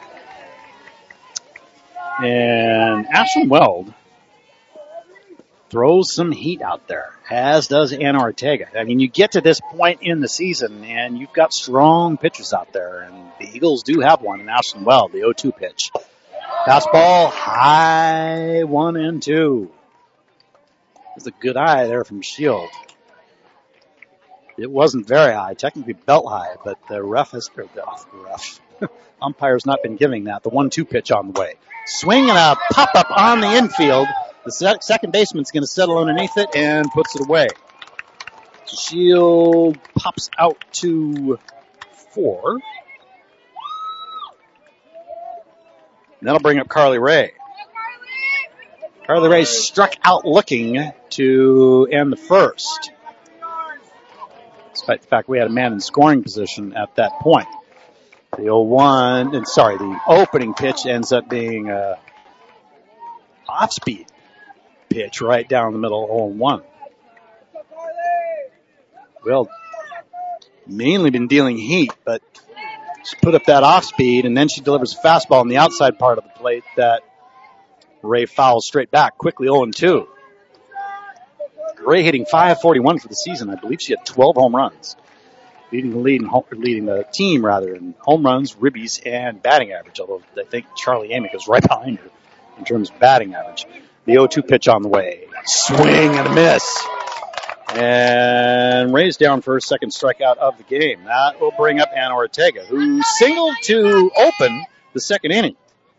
And Ashlyn Weld throws some heat out there, as does Anna Ortega. I mean, you get to this point in the season, and you've got strong pitchers out there, and the Eagles do have one in Ashlyn Weld, the oh two pitch. Fastball, high, one and two. There's a good eye there from Shield. It wasn't very high, technically belt high, but the ref has, or the ref, umpire's not been giving that. The one two pitch on the way. Swing and a pop-up on the infield. The sec- second baseman's going to settle underneath it and puts it away. Shield pops out to four. That'll bring up Carly Ray. Carly Ray struck out looking to end the first, despite the fact we had a man in scoring position at that point. The oh one, and sorry, the opening pitch ends up being a off-speed pitch right down the middle, oh one. Well, mainly been dealing heat, but she put up that off-speed, and then she delivers a fastball on the outside part of the plate that Ray fouls straight back, quickly oh two. Ray hitting five forty-one for the season. I believe she had twelve home runs. Leading the lead, in home, leading the team rather in home runs, ribbies, and batting average. Although I think Charlie Amick is right behind her in terms of batting average. The oh two pitch on the way, swing and a miss, and Ray's down for her second strikeout of the game. That will bring up Anna Ortega, who singled to open the second inning.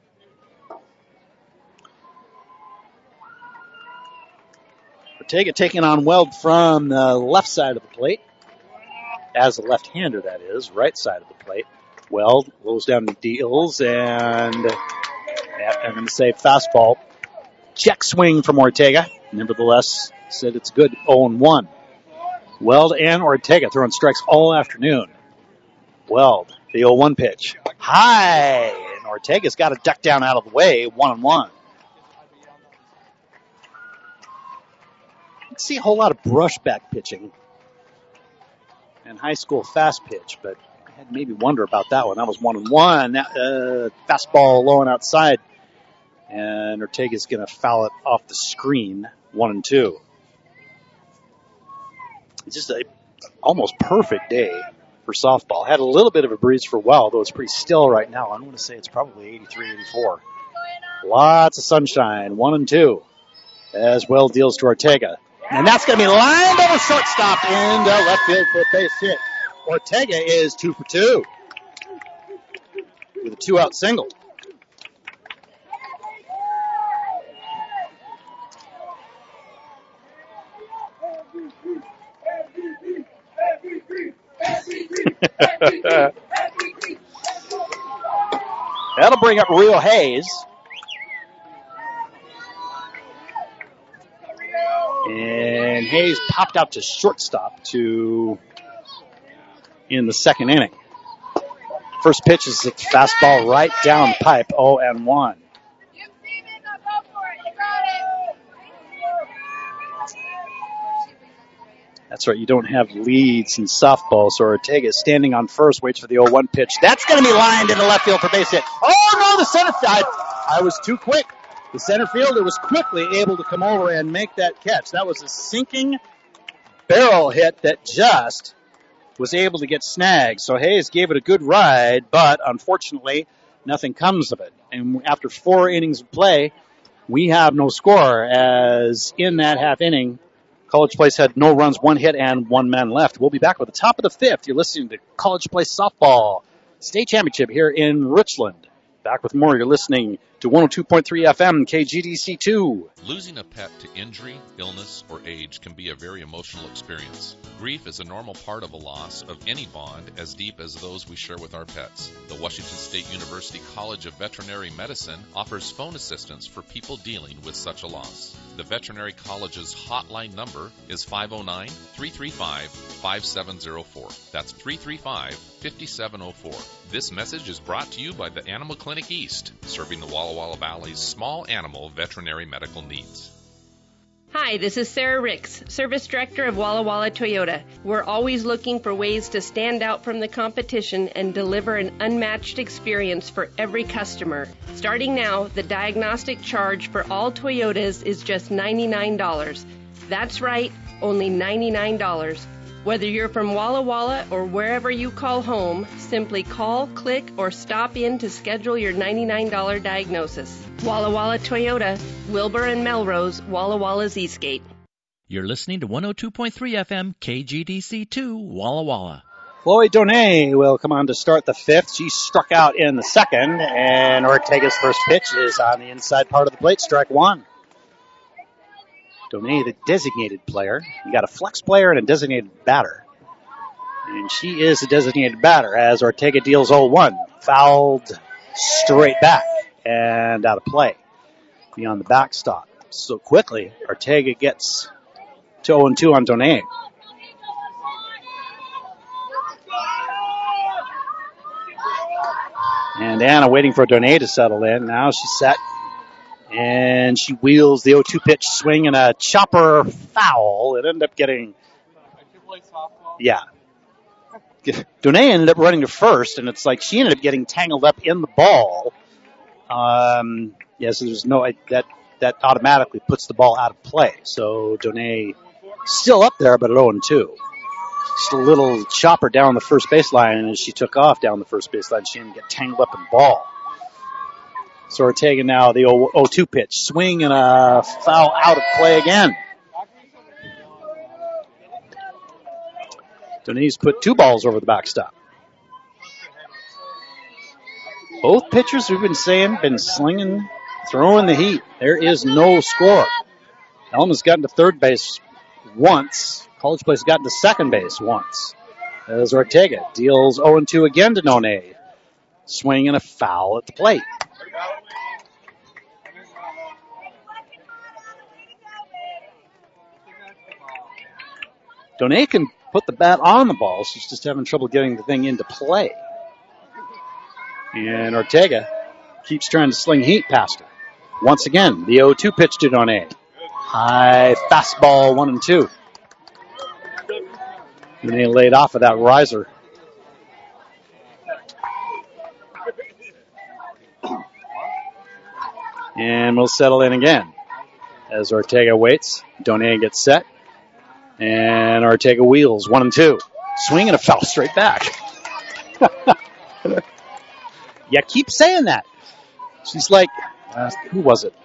Ortega taking on Weld from the left side of the plate. As a left-hander, that is, right side of the plate. Weld goes down to deals, and I'm going to say fastball. Check swing from Ortega. Nevertheless, said it's good, oh one. Weld and Ortega throwing strikes all afternoon. Weld, the oh one pitch. High, and Ortega's got to duck down out of the way, one and one. I see a whole lot of brushback pitching and high school fast pitch, but I had maybe wonder about that one. That was one and one. Uh, fastball low and outside, and Ortega's going to foul it off the screen. One and two. It's just a almost perfect day for softball. Had a little bit of a breeze for Weld, though it's pretty still right now. I'm going to say it's probably eighty-three, eighty-four. Lots of sunshine. One and two as Weld deals to Ortega. And that's going to be lined over shortstop into left field for a base hit. Ortega is two for two with a two-out single. That'll bring up Rio Hayes. And Hayes popped out to shortstop to in the second inning. First pitch is a fastball right down pipe, oh and one. That's right, you don't have leads in softball, so Ortega is standing on first, waits for the oh one pitch. That's going to be lined into left field for base hit. Oh, no, the center field. I was too quick. The center fielder was quickly able to come over and make that catch. That was a sinking barrel hit that just was able to get snagged. So Hayes gave it a good ride, but unfortunately, nothing comes of it. And after four innings of play, we have no score, as in that half inning, College Place had no runs, one hit, and one man left. We'll be back with the top of the fifth. You're listening to College Place Softball State Championship here in Richland. Back with more. You're listening to one oh two point three F M, K G D C two. Losing a pet to injury, illness, or age can be a very emotional experience. Grief is a normal part of a loss of any bond as deep as those we share with our pets. The Washington State University College of Veterinary Medicine offers phone assistance for people dealing with such a loss. The Veterinary College's hotline number is five oh nine, three three five, five seven oh four. That's three three five, five seven oh four. This message is brought to you by the Animal Clinic East, serving the Walla Walla Valley's small animal veterinary medical needs. Hi, this is Sarah Ricks, Service Director of Walla Walla Toyota. We're always looking for ways to stand out from the competition and deliver an unmatched experience for every customer. Starting now, the diagnostic charge for all Toyotas is just ninety-nine dollars. That's right, only ninety-nine dollars. Whether you're from Walla Walla or wherever you call home, simply call, click, or stop in to schedule your ninety-nine dollars diagnosis. Walla Walla Toyota, Wilbur and Melrose, Walla Walla's Eastgate. You're listening to one oh two point three F M, K G D C two, Walla Walla. Chloe Donay will come on to start the fifth. She struck out in the second, and Ortega's first pitch is on the inside part of the plate, strike one. Donay, the designated player. You got a flex player and a designated batter. And she is a designated batter as Ortega deals oh one. Fouled straight back and out of play beyond the backstop. So quickly, Ortega gets to oh two on Donay. And Anna waiting for Donay to settle in. Now she's set. And she wheels the oh two pitch swing and a chopper foul. It ended up getting... Yeah. Donay ended up running to first, and it's like she ended up getting tangled up in the ball. Um, yeah, so there's no... That that automatically puts the ball out of play. So Donay still up there, but at oh two. Just a little chopper down the first baseline, and as she took off down the first baseline, she didn't get tangled up in the ball. So Ortega now the oh two pitch. Swing and a foul out of play again. Donay's put two balls over the backstop. Both pitchers we've been saying, been slinging, throwing the heat. There is no score. Elma's gotten to third base once. College Place gotten to second base once. As Ortega deals oh two again to Donay. Swing and a foul at the plate. Donay can put the bat on the ball. She's just having trouble getting the thing into play. And Ortega keeps trying to sling heat past her. Once again, the oh two pitch to Donay. High fastball, one and two. Donay laid off of that riser. And we'll settle in again. As Ortega waits, Donay gets set. And Ortega wheels, one and two. Swing and a foul straight back. Yeah, keep saying that. She's like, uh, who was it?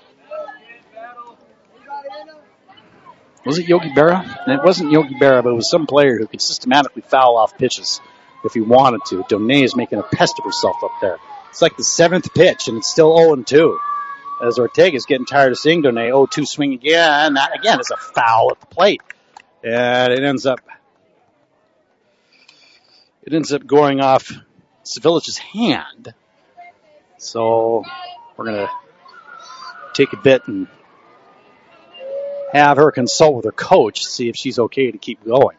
Was it Yogi Berra? It wasn't Yogi Berra, but it was some player who could systematically foul off pitches if he wanted to. Donay is making a pest of herself up there. It's like the seventh pitch, and it's still oh and two. As Ortega's getting tired of seeing Donay oh two swing again. That, again, is a foul at the plate. And it ends up it ends up going off Savilic's hand. So we're going to take a bit and have her consult with her coach, see if she's okay to keep going.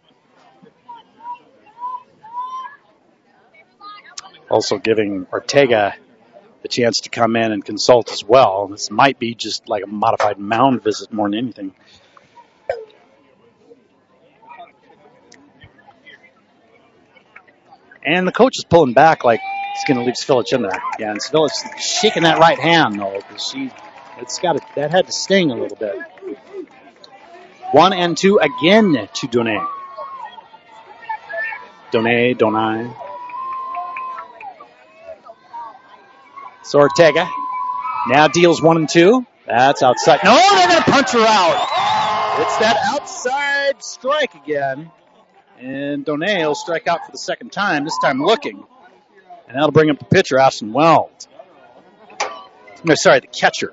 Also giving Ortega the chance to come in and consult as well. This might be just like a modified mound visit more than anything. And the coach is pulling back like he's going to leave Savilich in there. Yeah, and Savilich shaking that right hand, though, because she, it's got to, that had to sting a little bit. One and two again to Donay. Donay, Donay. So Ortega now deals one and two. That's outside. No, they're going to punch her out. It's that outside strike again. And Donay will strike out for the second time, this time looking. And that'll bring up the pitcher, Ashton Weld. no, sorry, the catcher,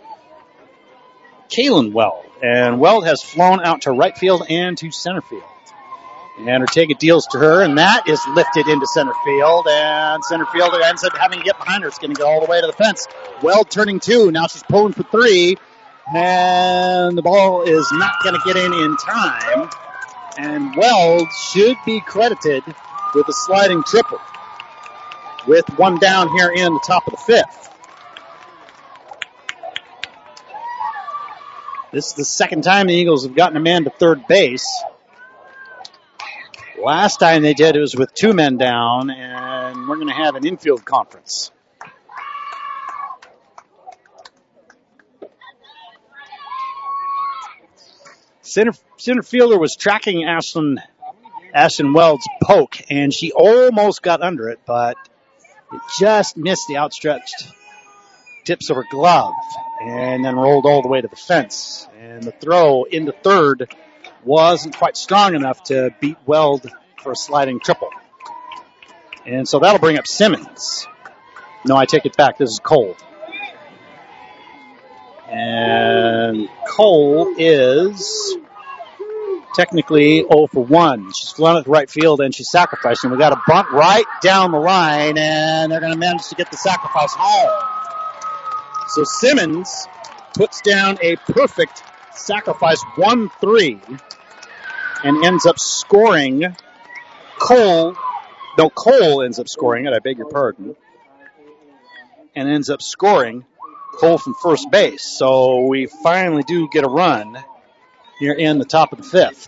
Kaylin Weld. And Weld has flown out to right field and to center field. And Ortega deals to her, and that is lifted into center field. And center fielder ends up having to get behind her. It's going to go all the way to the fence. Weld turning two. Now she's pulling for three. And the ball is not going to get in in time. And Weld should be credited with a sliding triple, with one down here in the top of the fifth. This is the second time the Eagles have gotten a man to third base. Last time they did, it was with two men down, and we're going to have an infield conference. Center, center fielder was tracking Ashlyn, Ashlyn Weld's poke, and she almost got under it, but it just missed the outstretched tips of her glove and then rolled all the way to the fence. And the throw into third wasn't quite strong enough to beat Weld for a sliding triple. And so that'll bring up Simmons. No, I take it back. This is Cole. And Cole is technically oh for one. She's flown at the right field and she's sacrificing. We got a bunt right down the line, and they're going to manage to get the sacrifice home. So Simmons puts down a perfect sacrifice one three and ends up scoring. Cole, no, Cole ends up scoring it, I beg your pardon, and ends up scoring Cole from first base. So we finally do get a run here in the top of the fifth.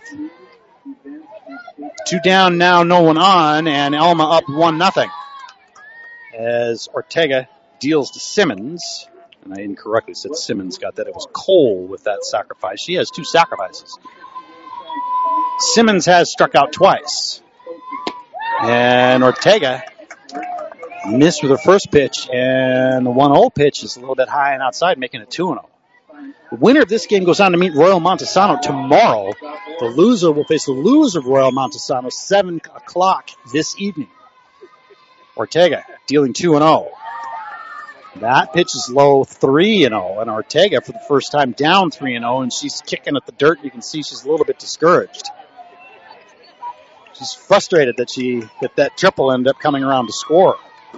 Two down now, no one on, and Alma up one nothing as Ortega deals to Simmons. And I incorrectly said Simmons got that. It was Cole with that sacrifice. She has two sacrifices. Simmons has struck out twice. And Ortega missed with her first pitch, and the one oh pitch is a little bit high and outside, making it two and oh. The winner of this game goes on to meet Royal Montesano tomorrow. The loser will face the loser of Royal Montesano seven o'clock this evening. Ortega dealing two and oh. That pitch is low, three and oh, and Ortega for the first time down three and oh, and she's kicking at the dirt. You can see she's a little bit discouraged. She's frustrated that she that that triple ended up coming around to score.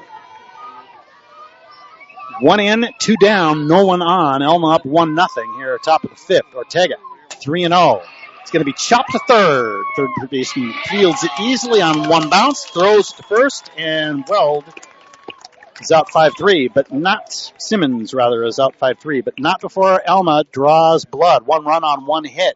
One in, two down, no one on. Elma up one nothing here at top of the fifth. Ortega three and oh. It's going to be chopped to third. Third baseman fields it easily on one bounce, throws to first, and Weld is out five three, but not, Simmons rather is out five three, but not before Alma draws blood. One run on one hit.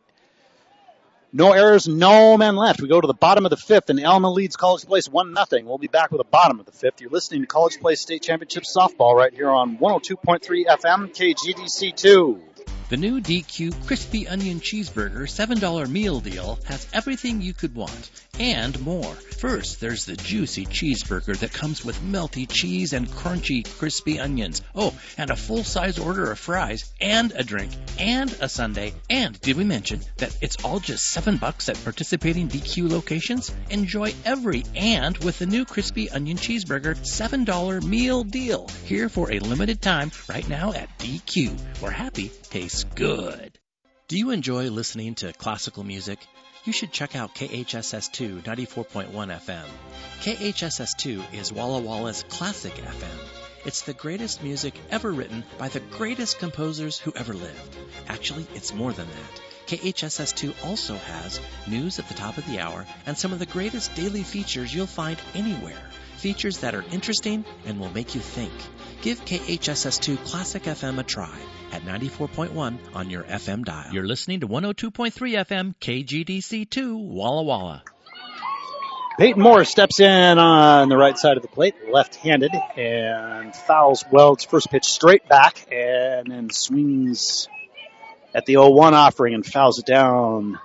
No errors, no men left. We go to the bottom of the fifth, and Alma leads College Place one nothing. We'll be back with the bottom of the fifth. You're listening to College Place State Championship Softball right here on one oh two point three F M, K G D C two. The new D Q Crispy Onion Cheeseburger seven dollar meal deal has everything you could want and more. First, there's the juicy cheeseburger that comes with melty cheese and crunchy crispy onions. Oh, and a full-size order of fries and a drink and a sundae. And did we mention that it's all just seven bucks at participating D Q locations? Enjoy every and with the new Crispy Onion Cheeseburger seven dollar meal deal. Here for a limited time right now at D Q, where happy tastes good. Do you enjoy listening to classical music? You should check out K H S S two ninety-four point one F M. K H S S two is Walla Walla's classic F M. It's the greatest music ever written by the greatest composers who ever lived. Actually, it's more than that. K H S S two also has news at the top of the hour and some of the greatest daily features you'll find anywhere. Features that are interesting and will make you think. Give K H S S two Classic F M a try at ninety-four point one on your F M dial. You're listening to one oh two point three F M, K G D C two, Walla Walla. Peyton Moore steps in on the right side of the plate, left-handed, and fouls Weld's first pitch straight back, and then swings at the oh one offering and fouls it down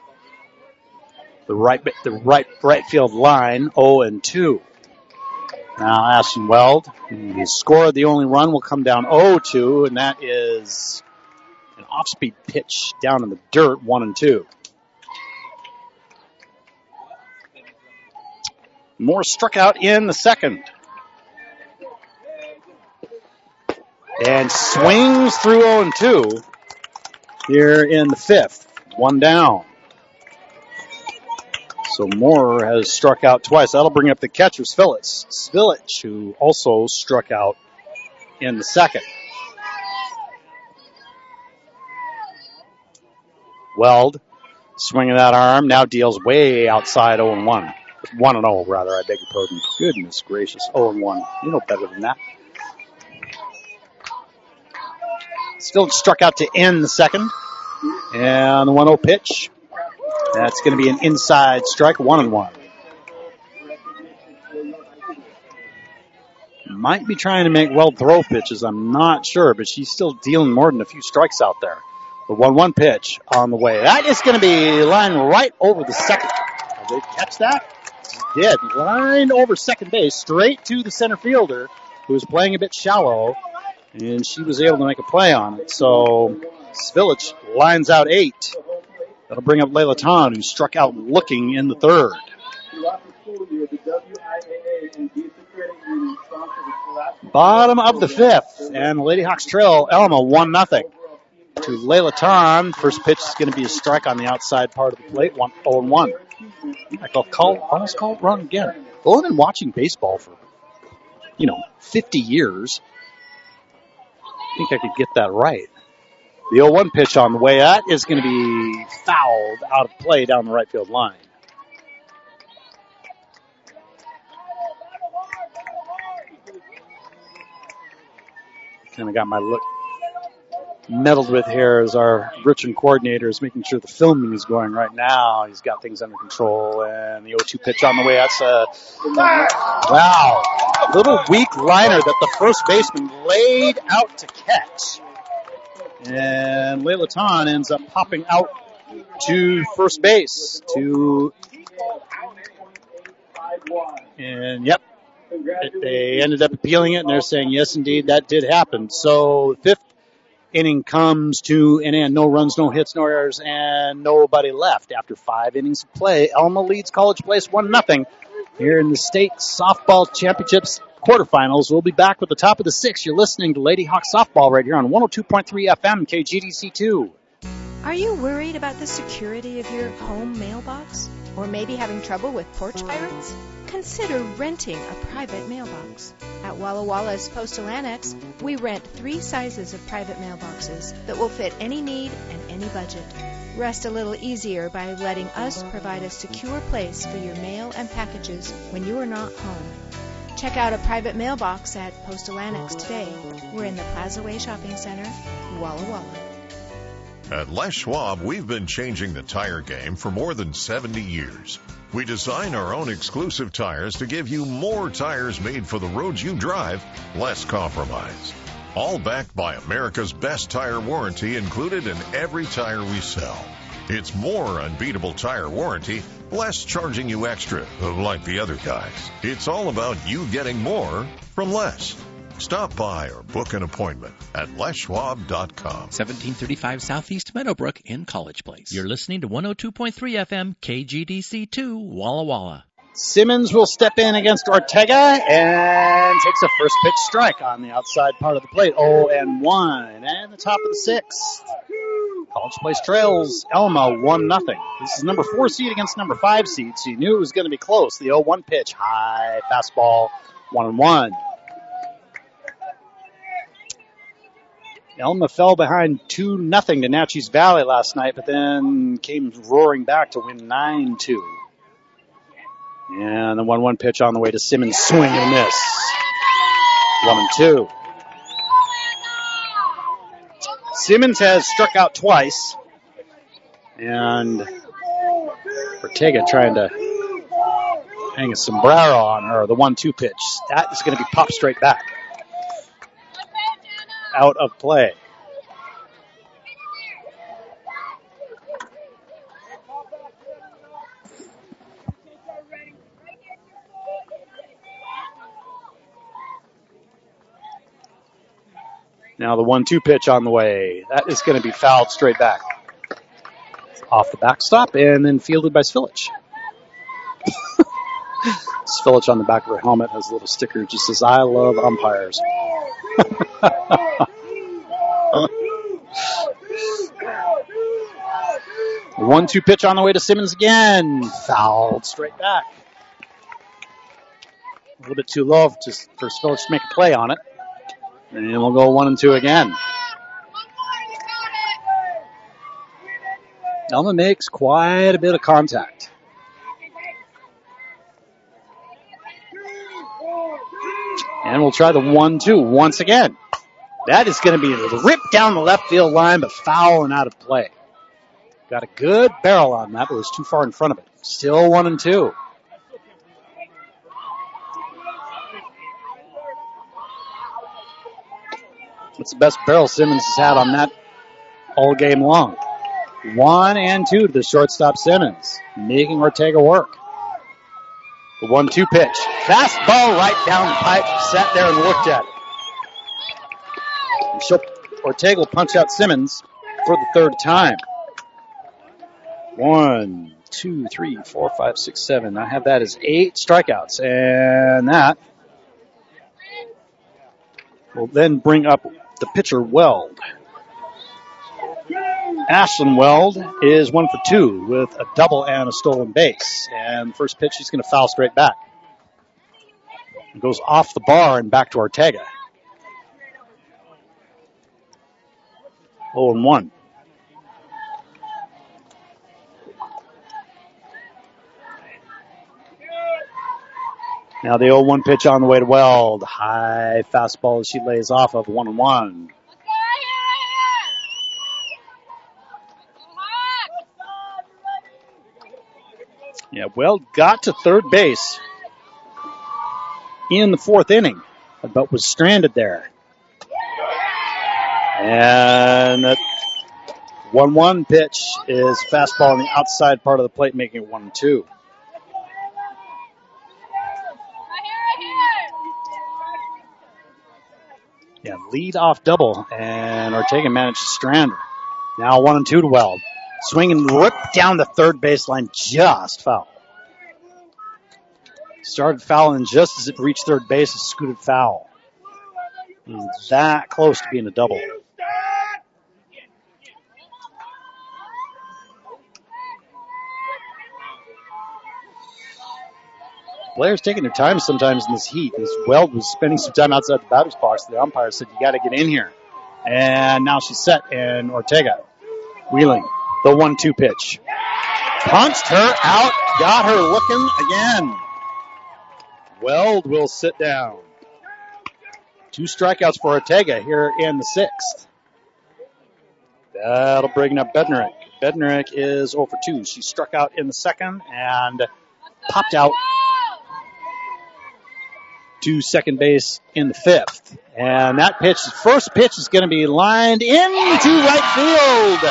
the right the right right field line, oh and two. Now Ashton Weld, he scored the only run, will come down oh two, and that is an off-speed pitch down in the dirt, one and two. Moore struck out in the second. and swings through oh and two here in the fifth. One down. So Moore has struck out twice. That'll bring up the catcher, Svilich. Svilich, who also struck out in the second. Weld, swinging that arm, now deals way outside oh and one. one and oh, rather, I beg your pardon. Goodness gracious, oh and one. You know better than that. Still struck out to end the second. And the one oh pitch. That's going to be an inside strike, one and one. Might be trying to make Weld throw pitches, I'm not sure, but she's still dealing more than a few strikes out there. The one one pitch on the way. That is going to be lined right over the second. Did they catch that? Did. Lined over second base, straight to the center fielder, who was playing a bit shallow, and she was able to make a play on it. So Svilich lines out eight. That'll bring up Layla Ton, who struck out looking in the third. Bottom of the fifth, and the Lady Hawks trail Elma one nothing. To Layla Ton. First pitch is going to be a strike on the outside part of the plate, one oh and one. I call, call, almost call it wrong again. Well, I've been watching baseball for, you know, fifty years. I think I could get that right. The oh one pitch on the way out is going to be fouled out of play down the right field line. Kind of got my look meddled with here as our Richmond coordinator is making sure the filming is going right now. He's got things under control, and the oh two pitch on the way. That's a, wow, a little weak liner that the first baseman laid out to catch. And Layla Ton ends up popping out to first base to, and yep, they ended up appealing it, and they're saying, yes, indeed, that did happen. So fifth inning comes to an end. No runs, no hits, no errors, and nobody left. After five innings of play, Elma leads College Place one nothing here in the state softball championships quarterfinals. We'll be back with the top of the sixth. You're listening to Lady Hawk Softball right here on one oh two point three F M, K G D C two. Are you worried about the security of your home mailbox? Or maybe having trouble with porch pirates? Consider renting a private mailbox. At Walla Walla's Postal Annex, we rent three sizes of private mailboxes that will fit any need and any budget. Rest a little easier by letting us provide a secure place for your mail and packages when you are not home. Check out a private mailbox at Postal Annex today. We're in the Plaza Way Shopping Center, Walla Walla. At Les Schwab, we've been changing the tire game for more than seventy years. We design our own exclusive tires to give you more tires made for the roads you drive, less compromise. All backed by America's best tire warranty included in every tire we sell. It's more unbeatable tire warranty, less charging you extra, like the other guys. It's all about you getting more from less. Stop by or book an appointment at les schwab dot com. seventeen thirty-five Southeast Meadowbrook in College Place. You're listening to one oh two point three F M, K G D C two, Walla Walla. Simmons will step in against Ortega and takes a first pitch strike on the outside part of the plate. oh and one. And the top of the sixth. College Place trails Elma one nothing. This is number four seed against number five seed, so you knew it was going to be close. The oh one pitch, high fastball, one and one. Elma fell behind two nothing to Natchez Valley last night, but then came roaring back to win nine two. And the one one pitch on the way to Simmons, swing and miss. one and two. Simmons has struck out twice. And Ortega trying to hang a sombrero on her, the one two pitch. That is going to be popped straight back. Out of play. Now the one two pitch on the way. That is going to be fouled straight back. Off the backstop and then fielded by Svilich. Svilich on the back of her helmet has a little sticker that just says, I love umpires. one two pitch on the way to Simmons again. Fouled straight back. A little bit too low just for Spillage to make a play on it. And we'll go one and two again. Elma makes quite a bit of contact. And we'll try the one two once again. That is going to be ripped down the left field line, but foul and out of play. Got a good barrel on that, but it was too far in front of it. Still one and two. What's the best barrel Simmons has had on that all game long? One and two to the shortstop Simmons, making Ortega work. The one two pitch. Fastball right down the pipe. Sat there and looked at it. And she'll, Ortega will punch out Simmons for the third time. One, two, three, four, five, six, seven. I have that as eight strikeouts. And that will then bring up the pitcher, Weld. Ashlyn Weld is one for two with a double and a stolen base. And the first pitch, he's going to foul straight back. It goes off the bar and back to Ortega. oh and one. Now the oh one pitch on the way to Weld. High fastball as she lays off of one and one. Yeah, Weld got to third base in the fourth inning, but was stranded there. And that one one pitch is fastball on the outside part of the plate, making it one and two. Yeah, lead off double, and Ortega managed to strand her. Now one and two to Weld. Swing and rip down the third baseline, just foul. Started fouling just as it reached third base, it scooted foul. It was that close to being a double. Players taking their time sometimes in this heat. This Weld was spending some time outside the batter's box. The umpire said, you got to get in here. And now she's set, and Ortega wheeling the one two pitch. Punched her out, got her looking again. Weld will sit down. Two strikeouts for Ortega here in the sixth. That'll bring up Bednarik. Bednarik is oh for two. She struck out in the second and popped out to second base in the fifth. And that pitch, the first pitch, is going to be lined into right field.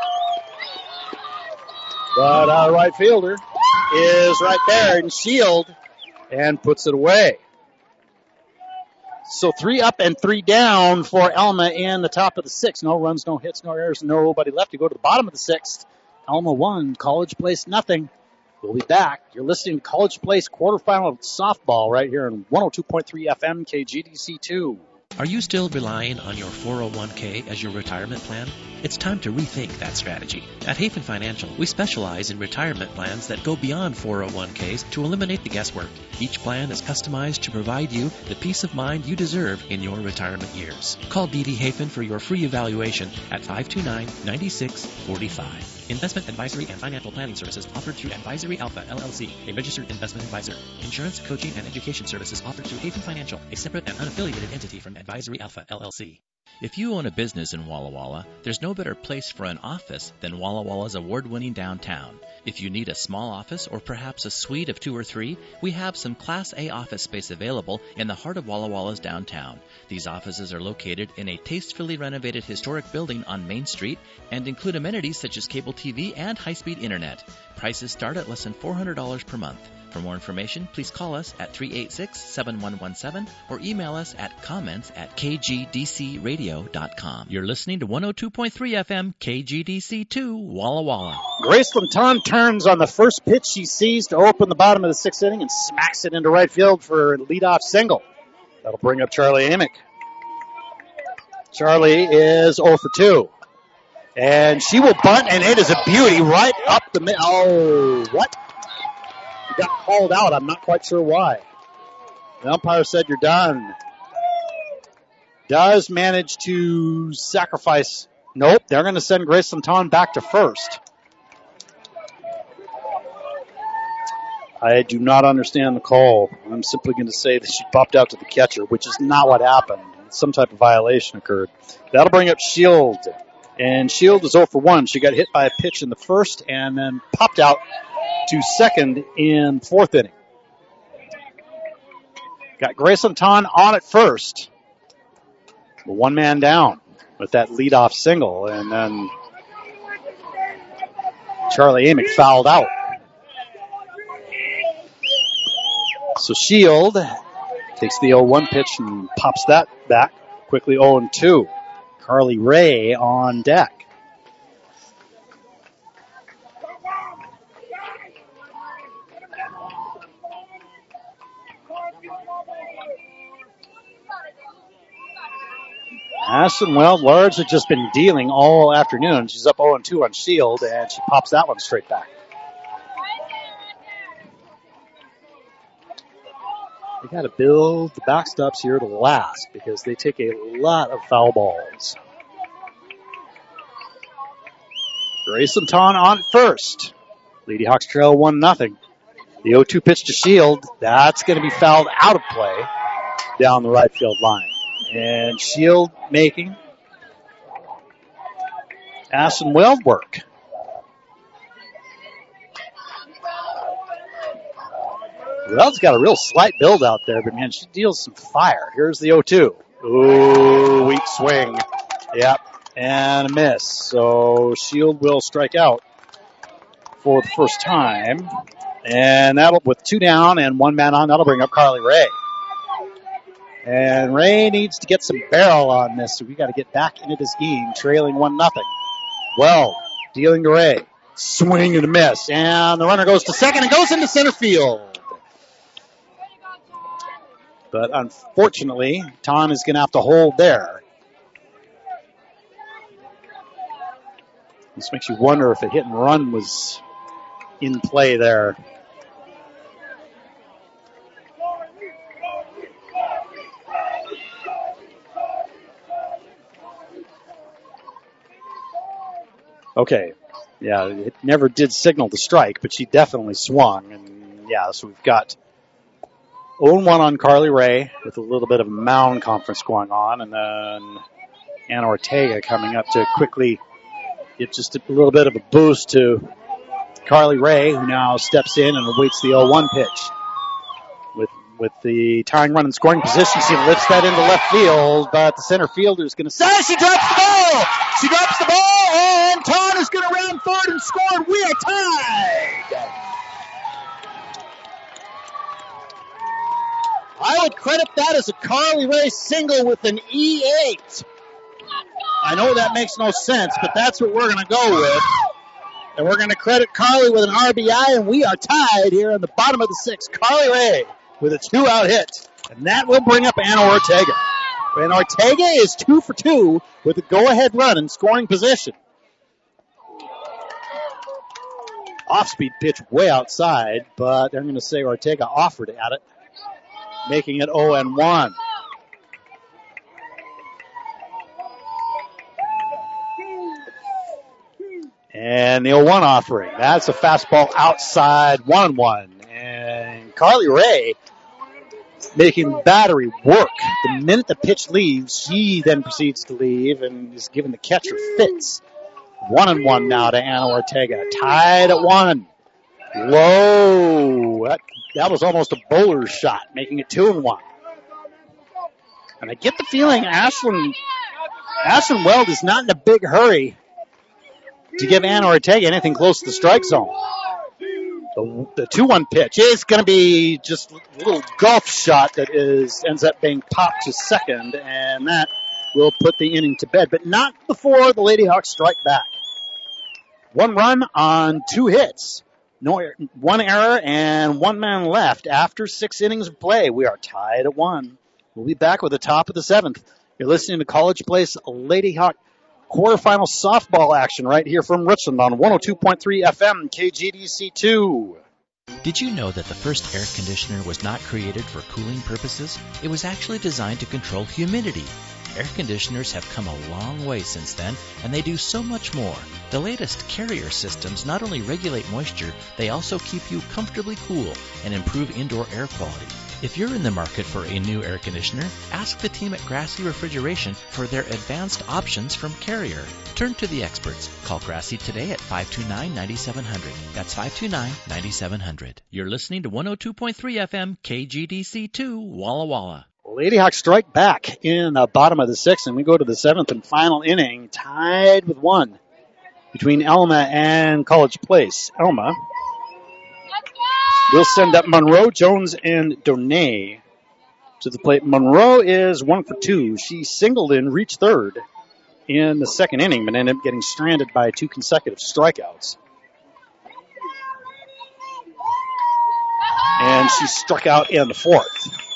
But our right fielder is right there in shield and puts it away. So three up and three down for Elma in the top of the sixth. No runs, no hits, no errors, nobody left to go to the bottom of the sixth. Elma one, College Place nothing. We'll be back. You're listening to College Place quarterfinal softball right here on one oh two point three F M K G D C two. Are you still relying on your four oh one k as your retirement plan? It's time to rethink that strategy. At Hafen Financial, we specialize in retirement plans that go beyond four oh one k's to eliminate the guesswork. Each plan is customized to provide you the peace of mind you deserve in your retirement years. Call D D Hafen for your free evaluation at five two nine, nine six four five. Investment advisory and financial planning services offered through Advisory Alpha, L L C, a registered investment advisor. Insurance, coaching, and education services offered through Hafen Financial, a separate and unaffiliated entity from Advisory Alpha, L L C. If you own a business in Walla Walla, there's no better place for an office than Walla Walla's award-winning downtown. If you need a small office or perhaps a suite of two or three, we have some Class A office space available in the heart of Walla Walla's downtown. These offices are located in a tastefully renovated historic building on Main Street and include amenities such as cable T V and high-speed internet. Prices start at less than four hundred dollars per month. For more information, please call us at three eight six, seven one one seven or email us at comments at k g d c radio dot com. You're listening to one oh two point three F M K G D C two, Walla Walla. Grace Linton turns on the first pitch she sees to open the bottom of the sixth inning and smacks it into right field for a leadoff single. That'll bring up Charlie Amick. Charlie is oh for two. And she will bunt, and it is a beauty right up the middle. Oh, what? You got called out. I'm not quite sure why. The umpire said you're done. Does manage to sacrifice. Nope, they're going to send Grace Lanton back to first. I do not understand the call. I'm simply going to say that she popped out to the catcher, which is not what happened. Some type of violation occurred. That'll bring up Shield. And Shield is oh for one. She got hit by a pitch in the first and then popped out to second in fourth inning. Got Grace Lanton on at first. One man down with that leadoff single. And then Charlie Amick fouled out. So Shield takes the oh one pitch and pops that back. Quickly oh and two. Carly Ray on deck. Aston Weld largely just been dealing all afternoon. She's up oh and two on Shield, and she pops that one straight back. They got to build the backstops here to last because they take a lot of foul balls. Grace Lanton on first. Lady Hawks trail one nothing. The oh two pitch to Shield. That's going to be fouled out of play down the right field line. And Shield making Aston Weld work. Weld's got a real slight build out there, but man, she deals some fire. Here's the oh two. Ooh, weak swing. Yep, and a miss. So Shield will strike out for the first time. And that'll, with two down and one man on, that'll bring up Carly Ray. And Ray needs to get some barrel on this, so we got to get back into this game, trailing one nothing. Weld dealing to Ray. Swing and a miss. And the runner goes to second and goes into center field. But unfortunately, Ton is going to have to hold there. This makes you wonder if a hit and run was in play there. Okay. Yeah, it never did signal the strike, but she definitely swung. And yeah, so we've got oh and one on Carly Ray with a little bit of a mound conference going on, and then Anna Ortega coming up to quickly get just a little bit of a boost to Carly Ray, who now steps in and awaits the oh one pitch. With with the tying run in scoring position, she lifts that into left field, but the center fielder is going to say she drops the ball! She drops the ball, and Ton is going to round third and score, and we are tied! I would credit that as a Carly Ray single with an E eight. I know that makes no sense, but that's what we're going to go with. And we're going to credit Carly with an R B I, and we are tied here in the bottom of the sixth. Carly Ray with a two-out hit. And that will bring up Anna Ortega. And Ortega is two for two with a go-ahead run in scoring position. Off-speed pitch way outside, but I'm going to say Ortega offered at it, making it oh and one. And the oh one offering. That's a fastball outside, one one. And Carly Ray making battery work. The minute the pitch leaves, she then proceeds to leave and is giving the catcher fits. One and one now to Anna Ortega. Tied at one. Whoa. That, that was almost a bowler's shot, making it two and one. And I get the feeling Ashlyn, Ashlyn Weld is not in a big hurry to give Anna Ortega anything close to the strike zone. The, the two one pitch is going to be just a little golf shot that is ends up being popped to second, and that will put the inning to bed, but not before the Lady Hawks strike back. One run on two hits. No, one error and one man left after six innings of play. We are tied at one. We'll be back with the top of the seventh You're listening to College Place Lady Hawk quarterfinal softball action right here from Richland on one oh two point three F M K G D C two. Did you know that the first air conditioner was not created for cooling purposes? It was actually designed to control humidity. Air conditioners have come a long way since then, and they do so much more. The latest Carrier systems not only regulate moisture, they also keep you comfortably cool and improve indoor air quality. If you're in the market for a new air conditioner, ask the team at Grassy Refrigeration for their advanced options from Carrier. Turn to the experts. Call Grassy today at five two nine, nine seven zero zero. That's five two nine, nine seven zero zero. You're listening to one oh two point three F M K G D C two, Walla Walla. Lady Hawks strike back in the bottom of the sixth, and we go to the seventh and final inning, tied with one between Elma and College Place. Elma will send up Monroe, Jones, and Donay to the plate. Monroe is one for two. She singled in, reached third in the second inning, but ended up getting stranded by two consecutive strikeouts. And she struck out in the fourth.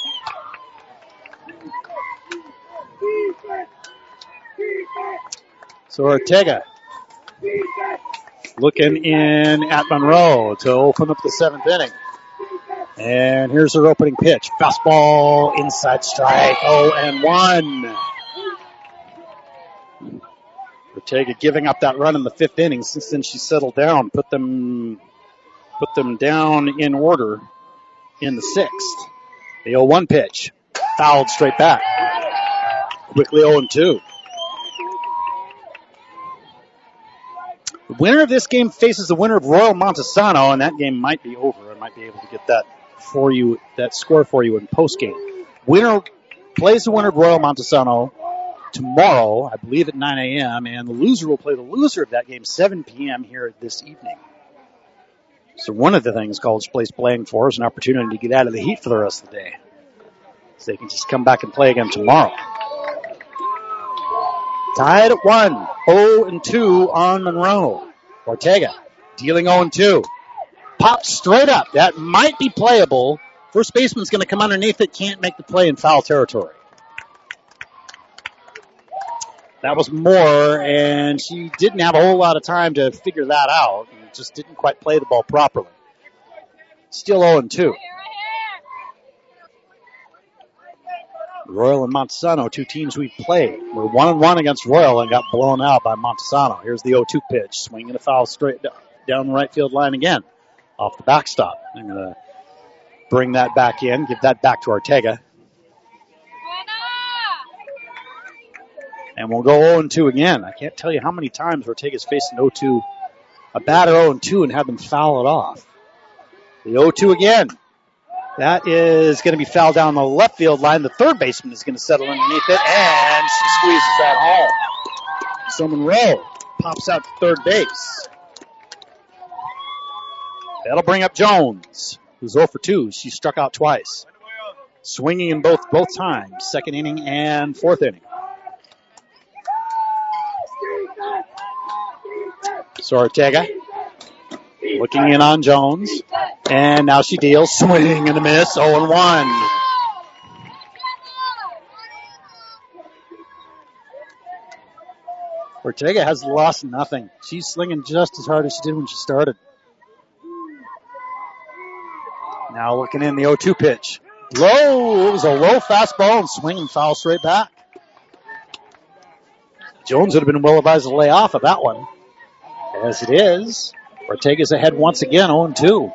So Ortega looking in at Monroe to open up the seventh inning. And here's her opening pitch. Fastball, inside strike, oh and one. Ortega giving up that run in the fifth inning. Since then she settled down, put them put them down in order in the sixth. The oh one pitch, fouled straight back. Quickly oh and two. The winner of this game faces the winner of Royal Montesano, and that game might be over. I might be able to get that for you, that score for you in postgame. Winner plays the winner of Royal Montesano tomorrow, I believe at nine a.m., and the loser will play the loser of that game seven p.m. here this evening. So one of the things College Place playing for is an opportunity to get out of the heat for the rest of the day, so they can just come back and play again tomorrow. Tied at one, oh and two on Monroe. Ortega dealing oh and two. Pops straight up. That might be playable. First baseman's going to come underneath it. Can't make the play in foul territory. That was Moore, and she didn't have a whole lot of time to figure that out. And just didn't quite play the ball properly. Still oh and two. Royal and Montesano, two teams we played. We're one and one against Royal and got blown out by Montesano. Here's the oh two pitch. Swinging a foul straight down the right field line again. Off the backstop. I'm going to bring that back in, give that back to Ortega. And we'll go oh and two again. I can't tell you how many times Ortega's faced an oh two, a batter oh and two and had them foul it off. The oh two again. That is going to be fouled down the left field line. The third baseman is going to settle underneath it, and she squeezes that home. So Monroe pops out to third base. That'll bring up Jones, who's oh for two. She struck out twice. Swinging in both both times, second inning and fourth inning. So Ortega looking in on Jones. And now she deals. Swing and a miss. oh and one. Ortega has lost nothing. She's slinging just as hard as she did when she started. Now looking in the oh two pitch. Low. It was a low fastball and swing and foul straight back. Jones would have been well advised to lay off of that one. As it is, Ortega's ahead once again, oh and two.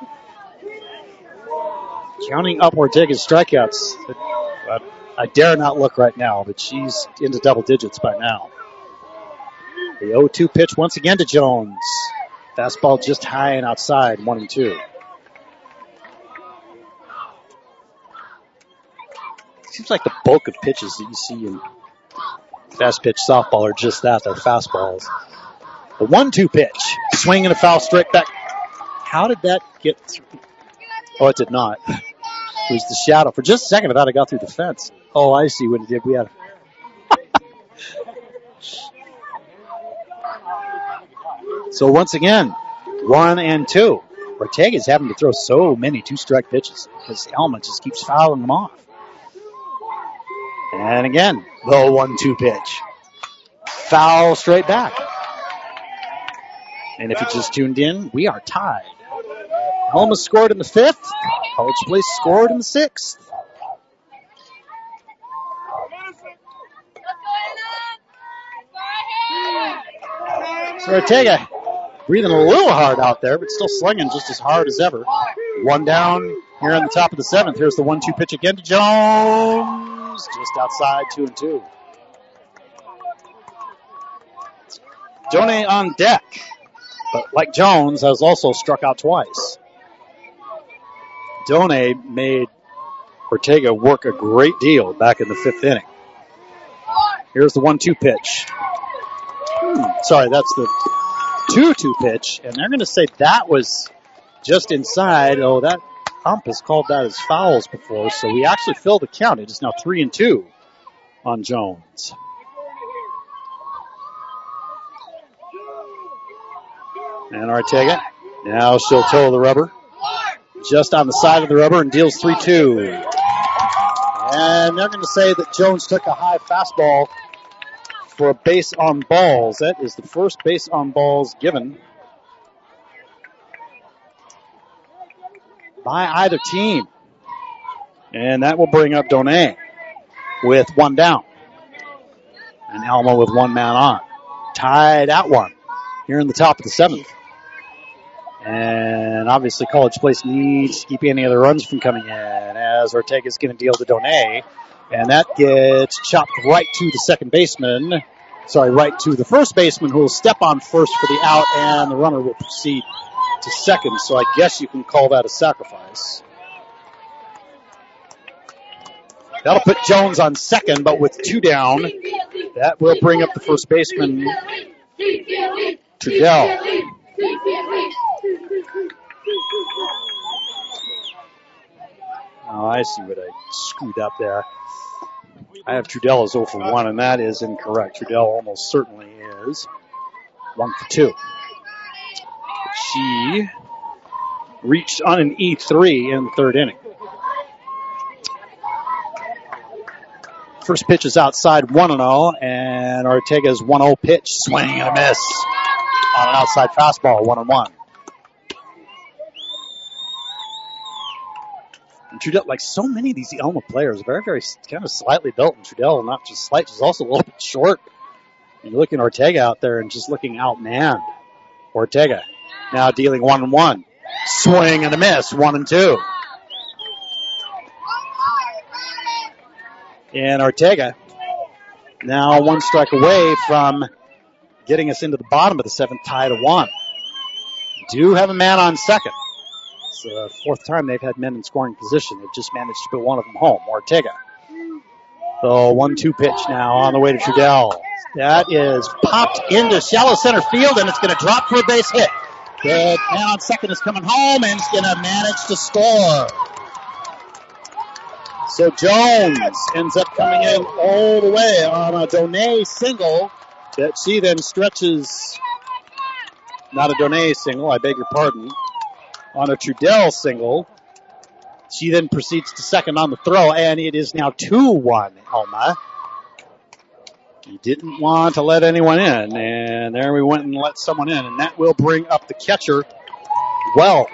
Counting up Ortega's strikeouts, I dare not look right now, but she's into double digits by now. The oh two pitch once again to Jones. Fastball just high and outside, one and two. Seems like the bulk of pitches that you see in fast pitch softball are just that, they're fastballs. The one two pitch, swing and a foul straight back. How did that get through? Oh, it did not. It was the shadow. For just a second, I thought it got through the fence. Oh, I see what it did. We had. So once again, one and two. Ortega's having to throw so many two-strike pitches because Elma just keeps fouling them off. And again, The one two pitch. Foul straight back. And if you just tuned in, we are tied. Alma scored in the fifth. College Place scored in the sixth. So Ortega breathing a little hard out there, but still slinging just as hard as ever. One down here on the top of the seventh. Here's the one two pitch again to Jones. Just outside, two and two. Donay on deck. But like Jones, has also struck out twice. Donay made Ortega work a great deal back in the fifth inning. Here's the one two pitch. Hmm, sorry, that's the two two pitch. And they're going to say that was just inside. Oh, that ump has called that as fouls before. So we actually filled the count. It is now three and two on Jones. And Ortega, now she'll toe the rubber. Just on the side of the rubber and deals three two. And they're going to say that Jones took a high fastball for a base on balls. That is the first base on balls given by either team. And that will bring up Donay with one down. And Alma with one man on. Tied at one here in the top of the seventh. And obviously College Place needs to keep any other runs from coming in as Ortega's going to deal to Donay. And that gets chopped right to the second baseman. Sorry, right to the first baseman who will step on first for the out, and the runner will proceed to second. So I guess you can call that a sacrifice. That'll put Jones on second, but with two down, that will bring up the first baseman, Trudell. Oh, I see what I screwed up there. I have Trudell as oh for one, and that is incorrect. Trudell almost certainly is one for two. She reached on an E three in the third inning. First pitch is outside one and oh, and Ortega's one oh pitch, swing and a miss on an outside fastball, one and one. And Trudell, like so many of these Elma players, very, very kind of slightly built. And Trudell, not just slight, she's also a little bit short. And you're looking at Ortega out there and just looking outmanned. Ortega now dealing one and one. Swing and a miss, one and two. And Ortega now one strike away from getting us into the bottom of the seventh, tied at one. Do have a man on second. It's the fourth time they've had men in scoring position. They've just managed to put one of them home, Ortega. The one two pitch now on the way to Trudell. That is popped into shallow center field, and it's going to drop for a base hit. Good man on second is coming home, and it's going to manage to score. So Jones ends up coming in all the way on a Donay single that she then stretches. Not a Donay single, I beg your pardon. On a Trudell single. She then proceeds to second on the throw, and it is now two one, Elma. He didn't want to let anyone in, and there we went and let someone in, and that will bring up the catcher, Weld.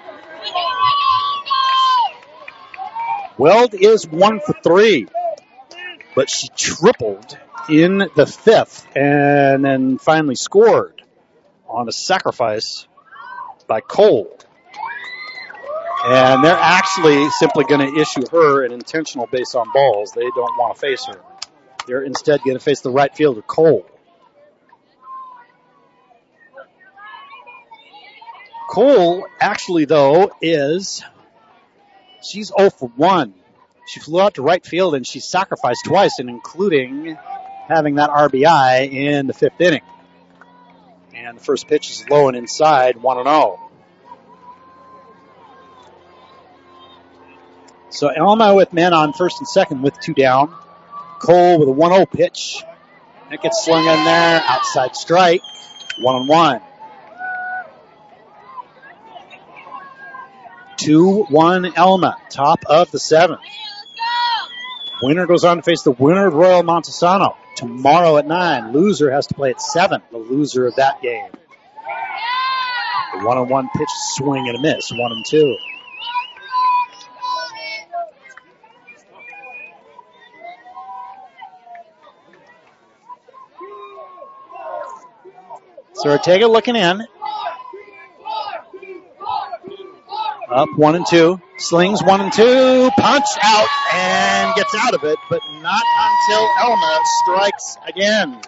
Weld is one for three, but she tripled in the fifth and then finally scored on a sacrifice by Cole. And they're actually simply going to issue her an intentional base on balls. They don't want to face her. They're instead going to face the right fielder, Cole. Cole, actually, though, is... She's oh for one. She flew out to right field, and she sacrificed twice, and including having that R B I in the fifth inning. And the first pitch is low and inside, one and oh. So Elma with men on first and second with two down. Cole with a one oh pitch. That gets slung in there, outside strike, one and one. two one Elma, top of the seventh. Winner goes on to face the winner of Royal Montesano tomorrow at nine. Loser has to play at seven, the loser of that game. The one-on-one pitch, swing and a miss, one and two. So Ortega looking in. Up one and two. Slings one and two. Punch out and gets out of it, but not until Elma strikes again.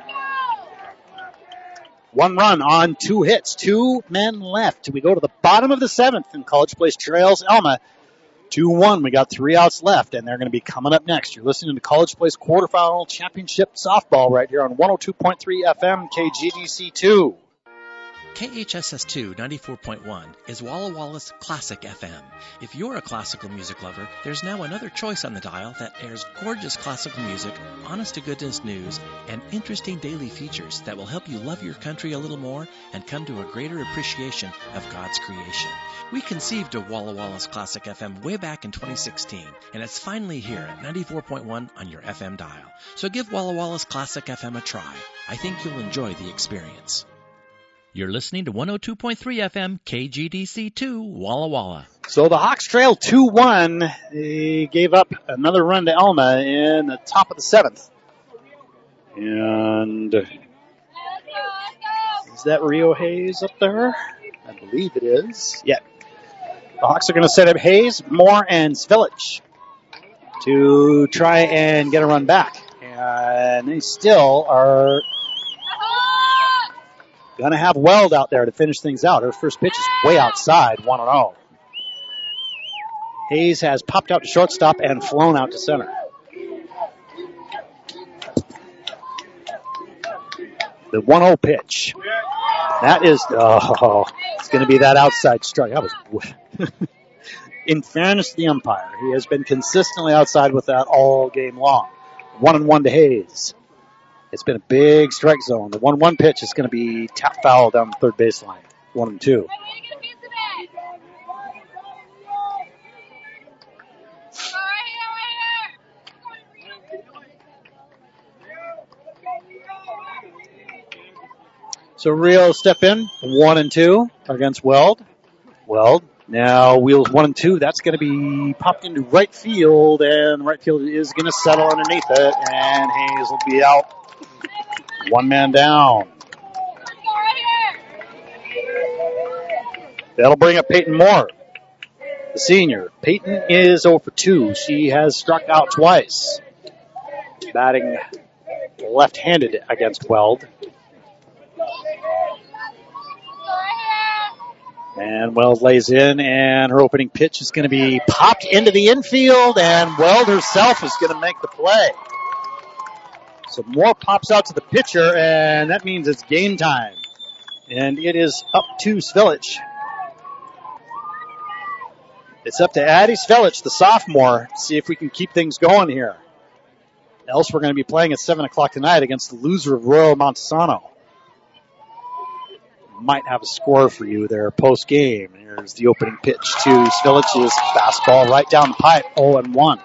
One run on two hits. Two men left. We go to the bottom of the seventh, and College Place trails Elma two one. We got three outs left, and they're going to be coming up next. You're listening to College Place Quarterfinal Championship Softball right here on one oh two point three F M K G D C two. K H S S two ninety-four point one is Walla Walla's Classic F M. If you're a classical music lover, there's now another choice on the dial that airs gorgeous classical music, honest-to-goodness news, and interesting daily features that will help you love your country a little more and come to a greater appreciation of God's creation. We conceived of Walla Walla's Classic F M way back in twenty sixteen, and it's finally here at ninety-four point one on your F M dial. So give Walla Walla's Classic F M a try. I think you'll enjoy the experience. You're listening to one oh two point three F M K G D C two, Walla Walla. So the Hawks trail two one. They gave up another run to Elma in the top of the seventh. And is that Rio Hayes up there? I believe it is. Yeah. The Hawks are going to set up Hayes, Moore, and Svilich to try and get a run back. And they still are going to have Weld out there to finish things out. Her first pitch is way outside, one and oh. Hayes has popped out to shortstop and flown out to center. The one oh pitch. That is, oh, it's going to be that outside strike. That was, in fairness to the umpire, he has been consistently outside with that all game long. One and one to Hayes. It's been a big strike zone. The one one pitch is going to be tap foul down the third baseline. One and two. So Rio step in, one and two against Weld. Weld now wheels one and two. That's going to be popped into right field, and right field is going to settle underneath it, and Hayes will be out. One man down. That'll bring up Peyton Moore, the senior. Peyton is oh for two. She has struck out twice, batting left-handed against Weld. And Weld lays in, and her opening pitch is going to be popped into the infield, and Weld herself is going to make the play. So Moore pops out to the pitcher, and that means it's game time. And it is up to Svilich. It's up to Addie Svilich, the sophomore, to see if we can keep things going here. Else we're going to be playing at seven o'clock tonight against the loser of Royal Montesano. Might have a score for you there post-game. Here's the opening pitch to Svilich's fastball right down the pipe, oh and one.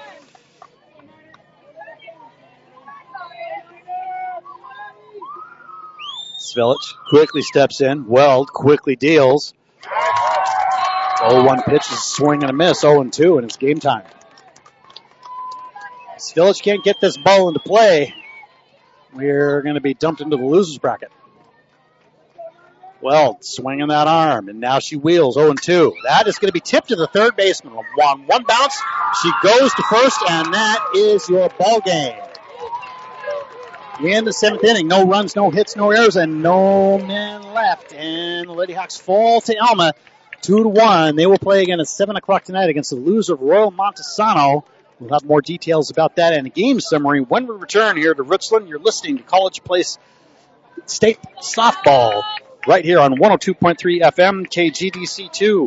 Svilich quickly steps in. Weld quickly deals. oh one pitch is a swing and a miss, oh and two, and it's game time. Svilich can't get this ball into play. We're going to be dumped into the loser's bracket. Weld swinging that arm, and now she wheels, oh and two. That is going to be tipped to the third baseman. One, one bounce. She goes to first, and that is your ball game. We end the seventh inning. No runs, no hits, no errors, and no men left. And the Lady Hawks fall to Elma, two to one. They will play again at seven o'clock tonight against the loser of Royal Montesano. We'll have more details about that and a game summary when we return here to Richland. You're listening to College Place State Softball right here on one oh two point three F M K G D C two.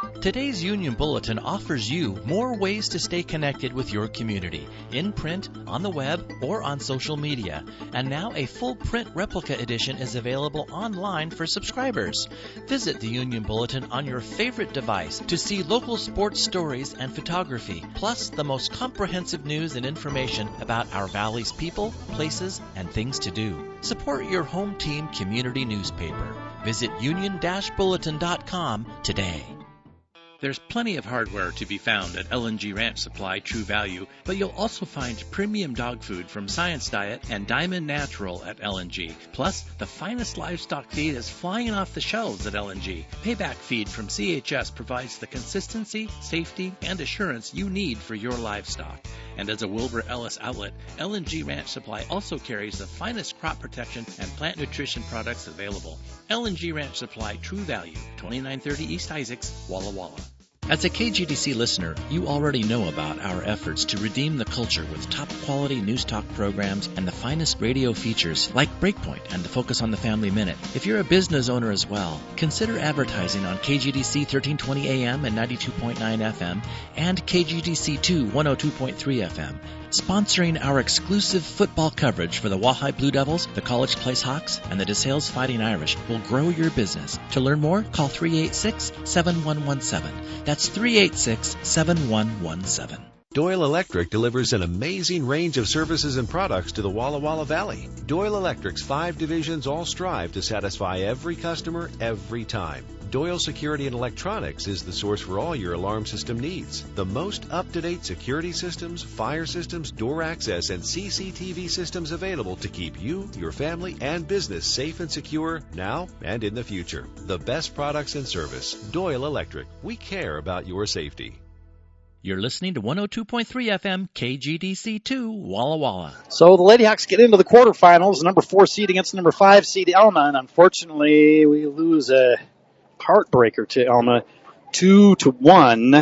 Today's Union Bulletin offers you more ways to stay connected with your community, in print, on the web, or on social media. And now a full print replica edition is available online for subscribers. Visit the Union Bulletin on your favorite device to see local sports stories and photography, plus the most comprehensive news and information about our valley's people, places, and things to do. Support your home team community newspaper. Visit union dash bulletin dot com today. There's plenty of hardware to be found at L and G Ranch Supply True Value, but you'll also find premium dog food from Science Diet and Diamond Natural at L and G. Plus, the finest livestock feed is flying off the shelves at L and G. Payback Feed from C H S provides the consistency, safety, and assurance you need for your livestock. And as a Wilbur Ellis outlet, L and G Ranch Supply also carries the finest crop protection and plant nutrition products available. L and G Ranch Supply True Value, twenty-nine thirty East Isaacs, Walla Walla. As a K G D C listener, you already know about our efforts to redeem the culture with top-quality news talk programs and the finest radio features like Breakpoint and the Focus on the Family Minute. If you're a business owner as well, consider advertising on K G D C thirteen twenty A M and ninety-two point nine F M and K G D C two one oh two point three F M. Sponsoring our exclusive football coverage for the Wahai Blue Devils, the College Place Hawks, and the DeSales Fighting Irish will grow your business. To learn more, call three eight six, seven one one seven. That's three eight six, seven one one seven. Doyle Electric delivers an amazing range of services and products to the Walla Walla Valley. Doyle Electric's five divisions all strive to satisfy every customer every time. Doyle Security and Electronics is the source for all your alarm system needs. The most up-to-date security systems, fire systems, door access, and C C T V systems available to keep you, your family, and business safe and secure now and in the future. The best products and service. Doyle Electric. We care about your safety. You're listening to one oh two point three F M, K G D C two, Walla Walla. So the Lady Hawks get into the quarterfinals, number four seed against number five seed Elma, and unfortunately we lose a heartbreaker to Elma, two to one.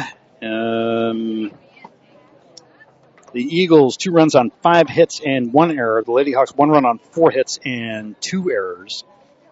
Um, the Eagles, two runs on five hits and one error. The Lady Hawks, one run on four hits and two errors.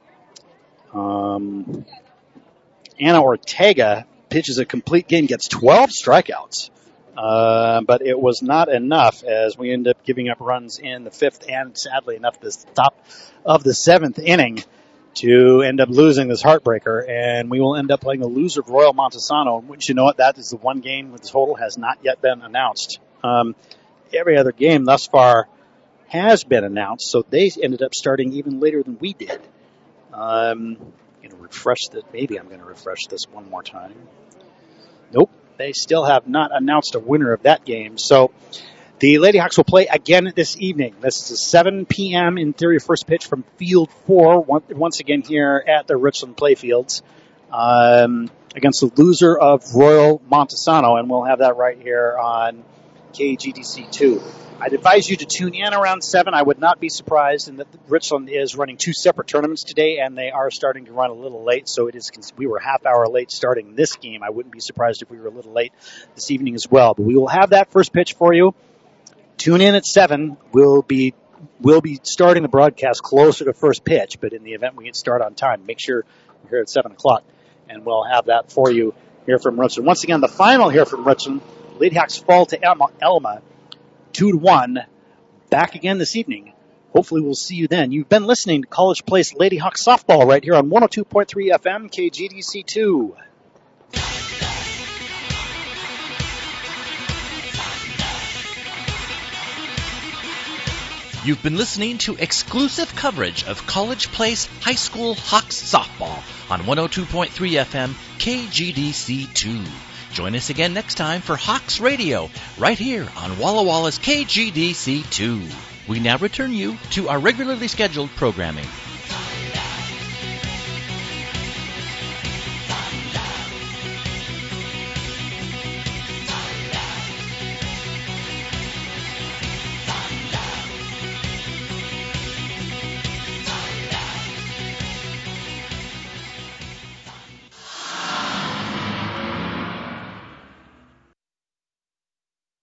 Um, Anna Ortega pitches a complete game, gets twelve strikeouts. Uh, but it was not enough as we end up giving up runs in the fifth and, sadly enough, the top of the seventh inning to end up losing this heartbreaker. And we will end up playing the loser of Royal Montesano. Wouldn't you know it? That is the one game with the total has not yet been announced. Um, every other game thus far has been announced, so they ended up starting even later than we did. Um, I'm going to refresh this. Maybe I'm going to refresh this one more time. Nope, they still have not announced a winner of that game. So the Lady Hawks will play again this evening. This is a seven p.m. in theory first pitch from Field four, once again here at the Richland Playfields, um, against the loser of Royal Montesano, and we'll have that right here on K G D C two. I'd advise you to tune in around seven. I would not be surprised in that Richland is running two separate tournaments today, and they are starting to run a little late, so it is. We were half hour late starting this game. I wouldn't be surprised if we were a little late this evening as well. But we will have that first pitch for you. Tune in at seven. We'll be we'll be starting the broadcast closer to first pitch, but in the event we can start on time, make sure we're here at seven o'clock, and we'll have that for you here from Richland. Once again, the final here from Richland, Lady Hawks fall to Elma, Elma two to one. Back again this evening. Hopefully we'll see you then. You've been listening to College Place Lady Hawks softball right here on one oh two point three F M, K G D C two. You've been listening to exclusive coverage of College Place High School Hawks softball on one oh two point three F M, K G D C two. Join us again next time for Hawks Radio, right here on Walla Walla's K G D C two. We now return you to our regularly scheduled programming.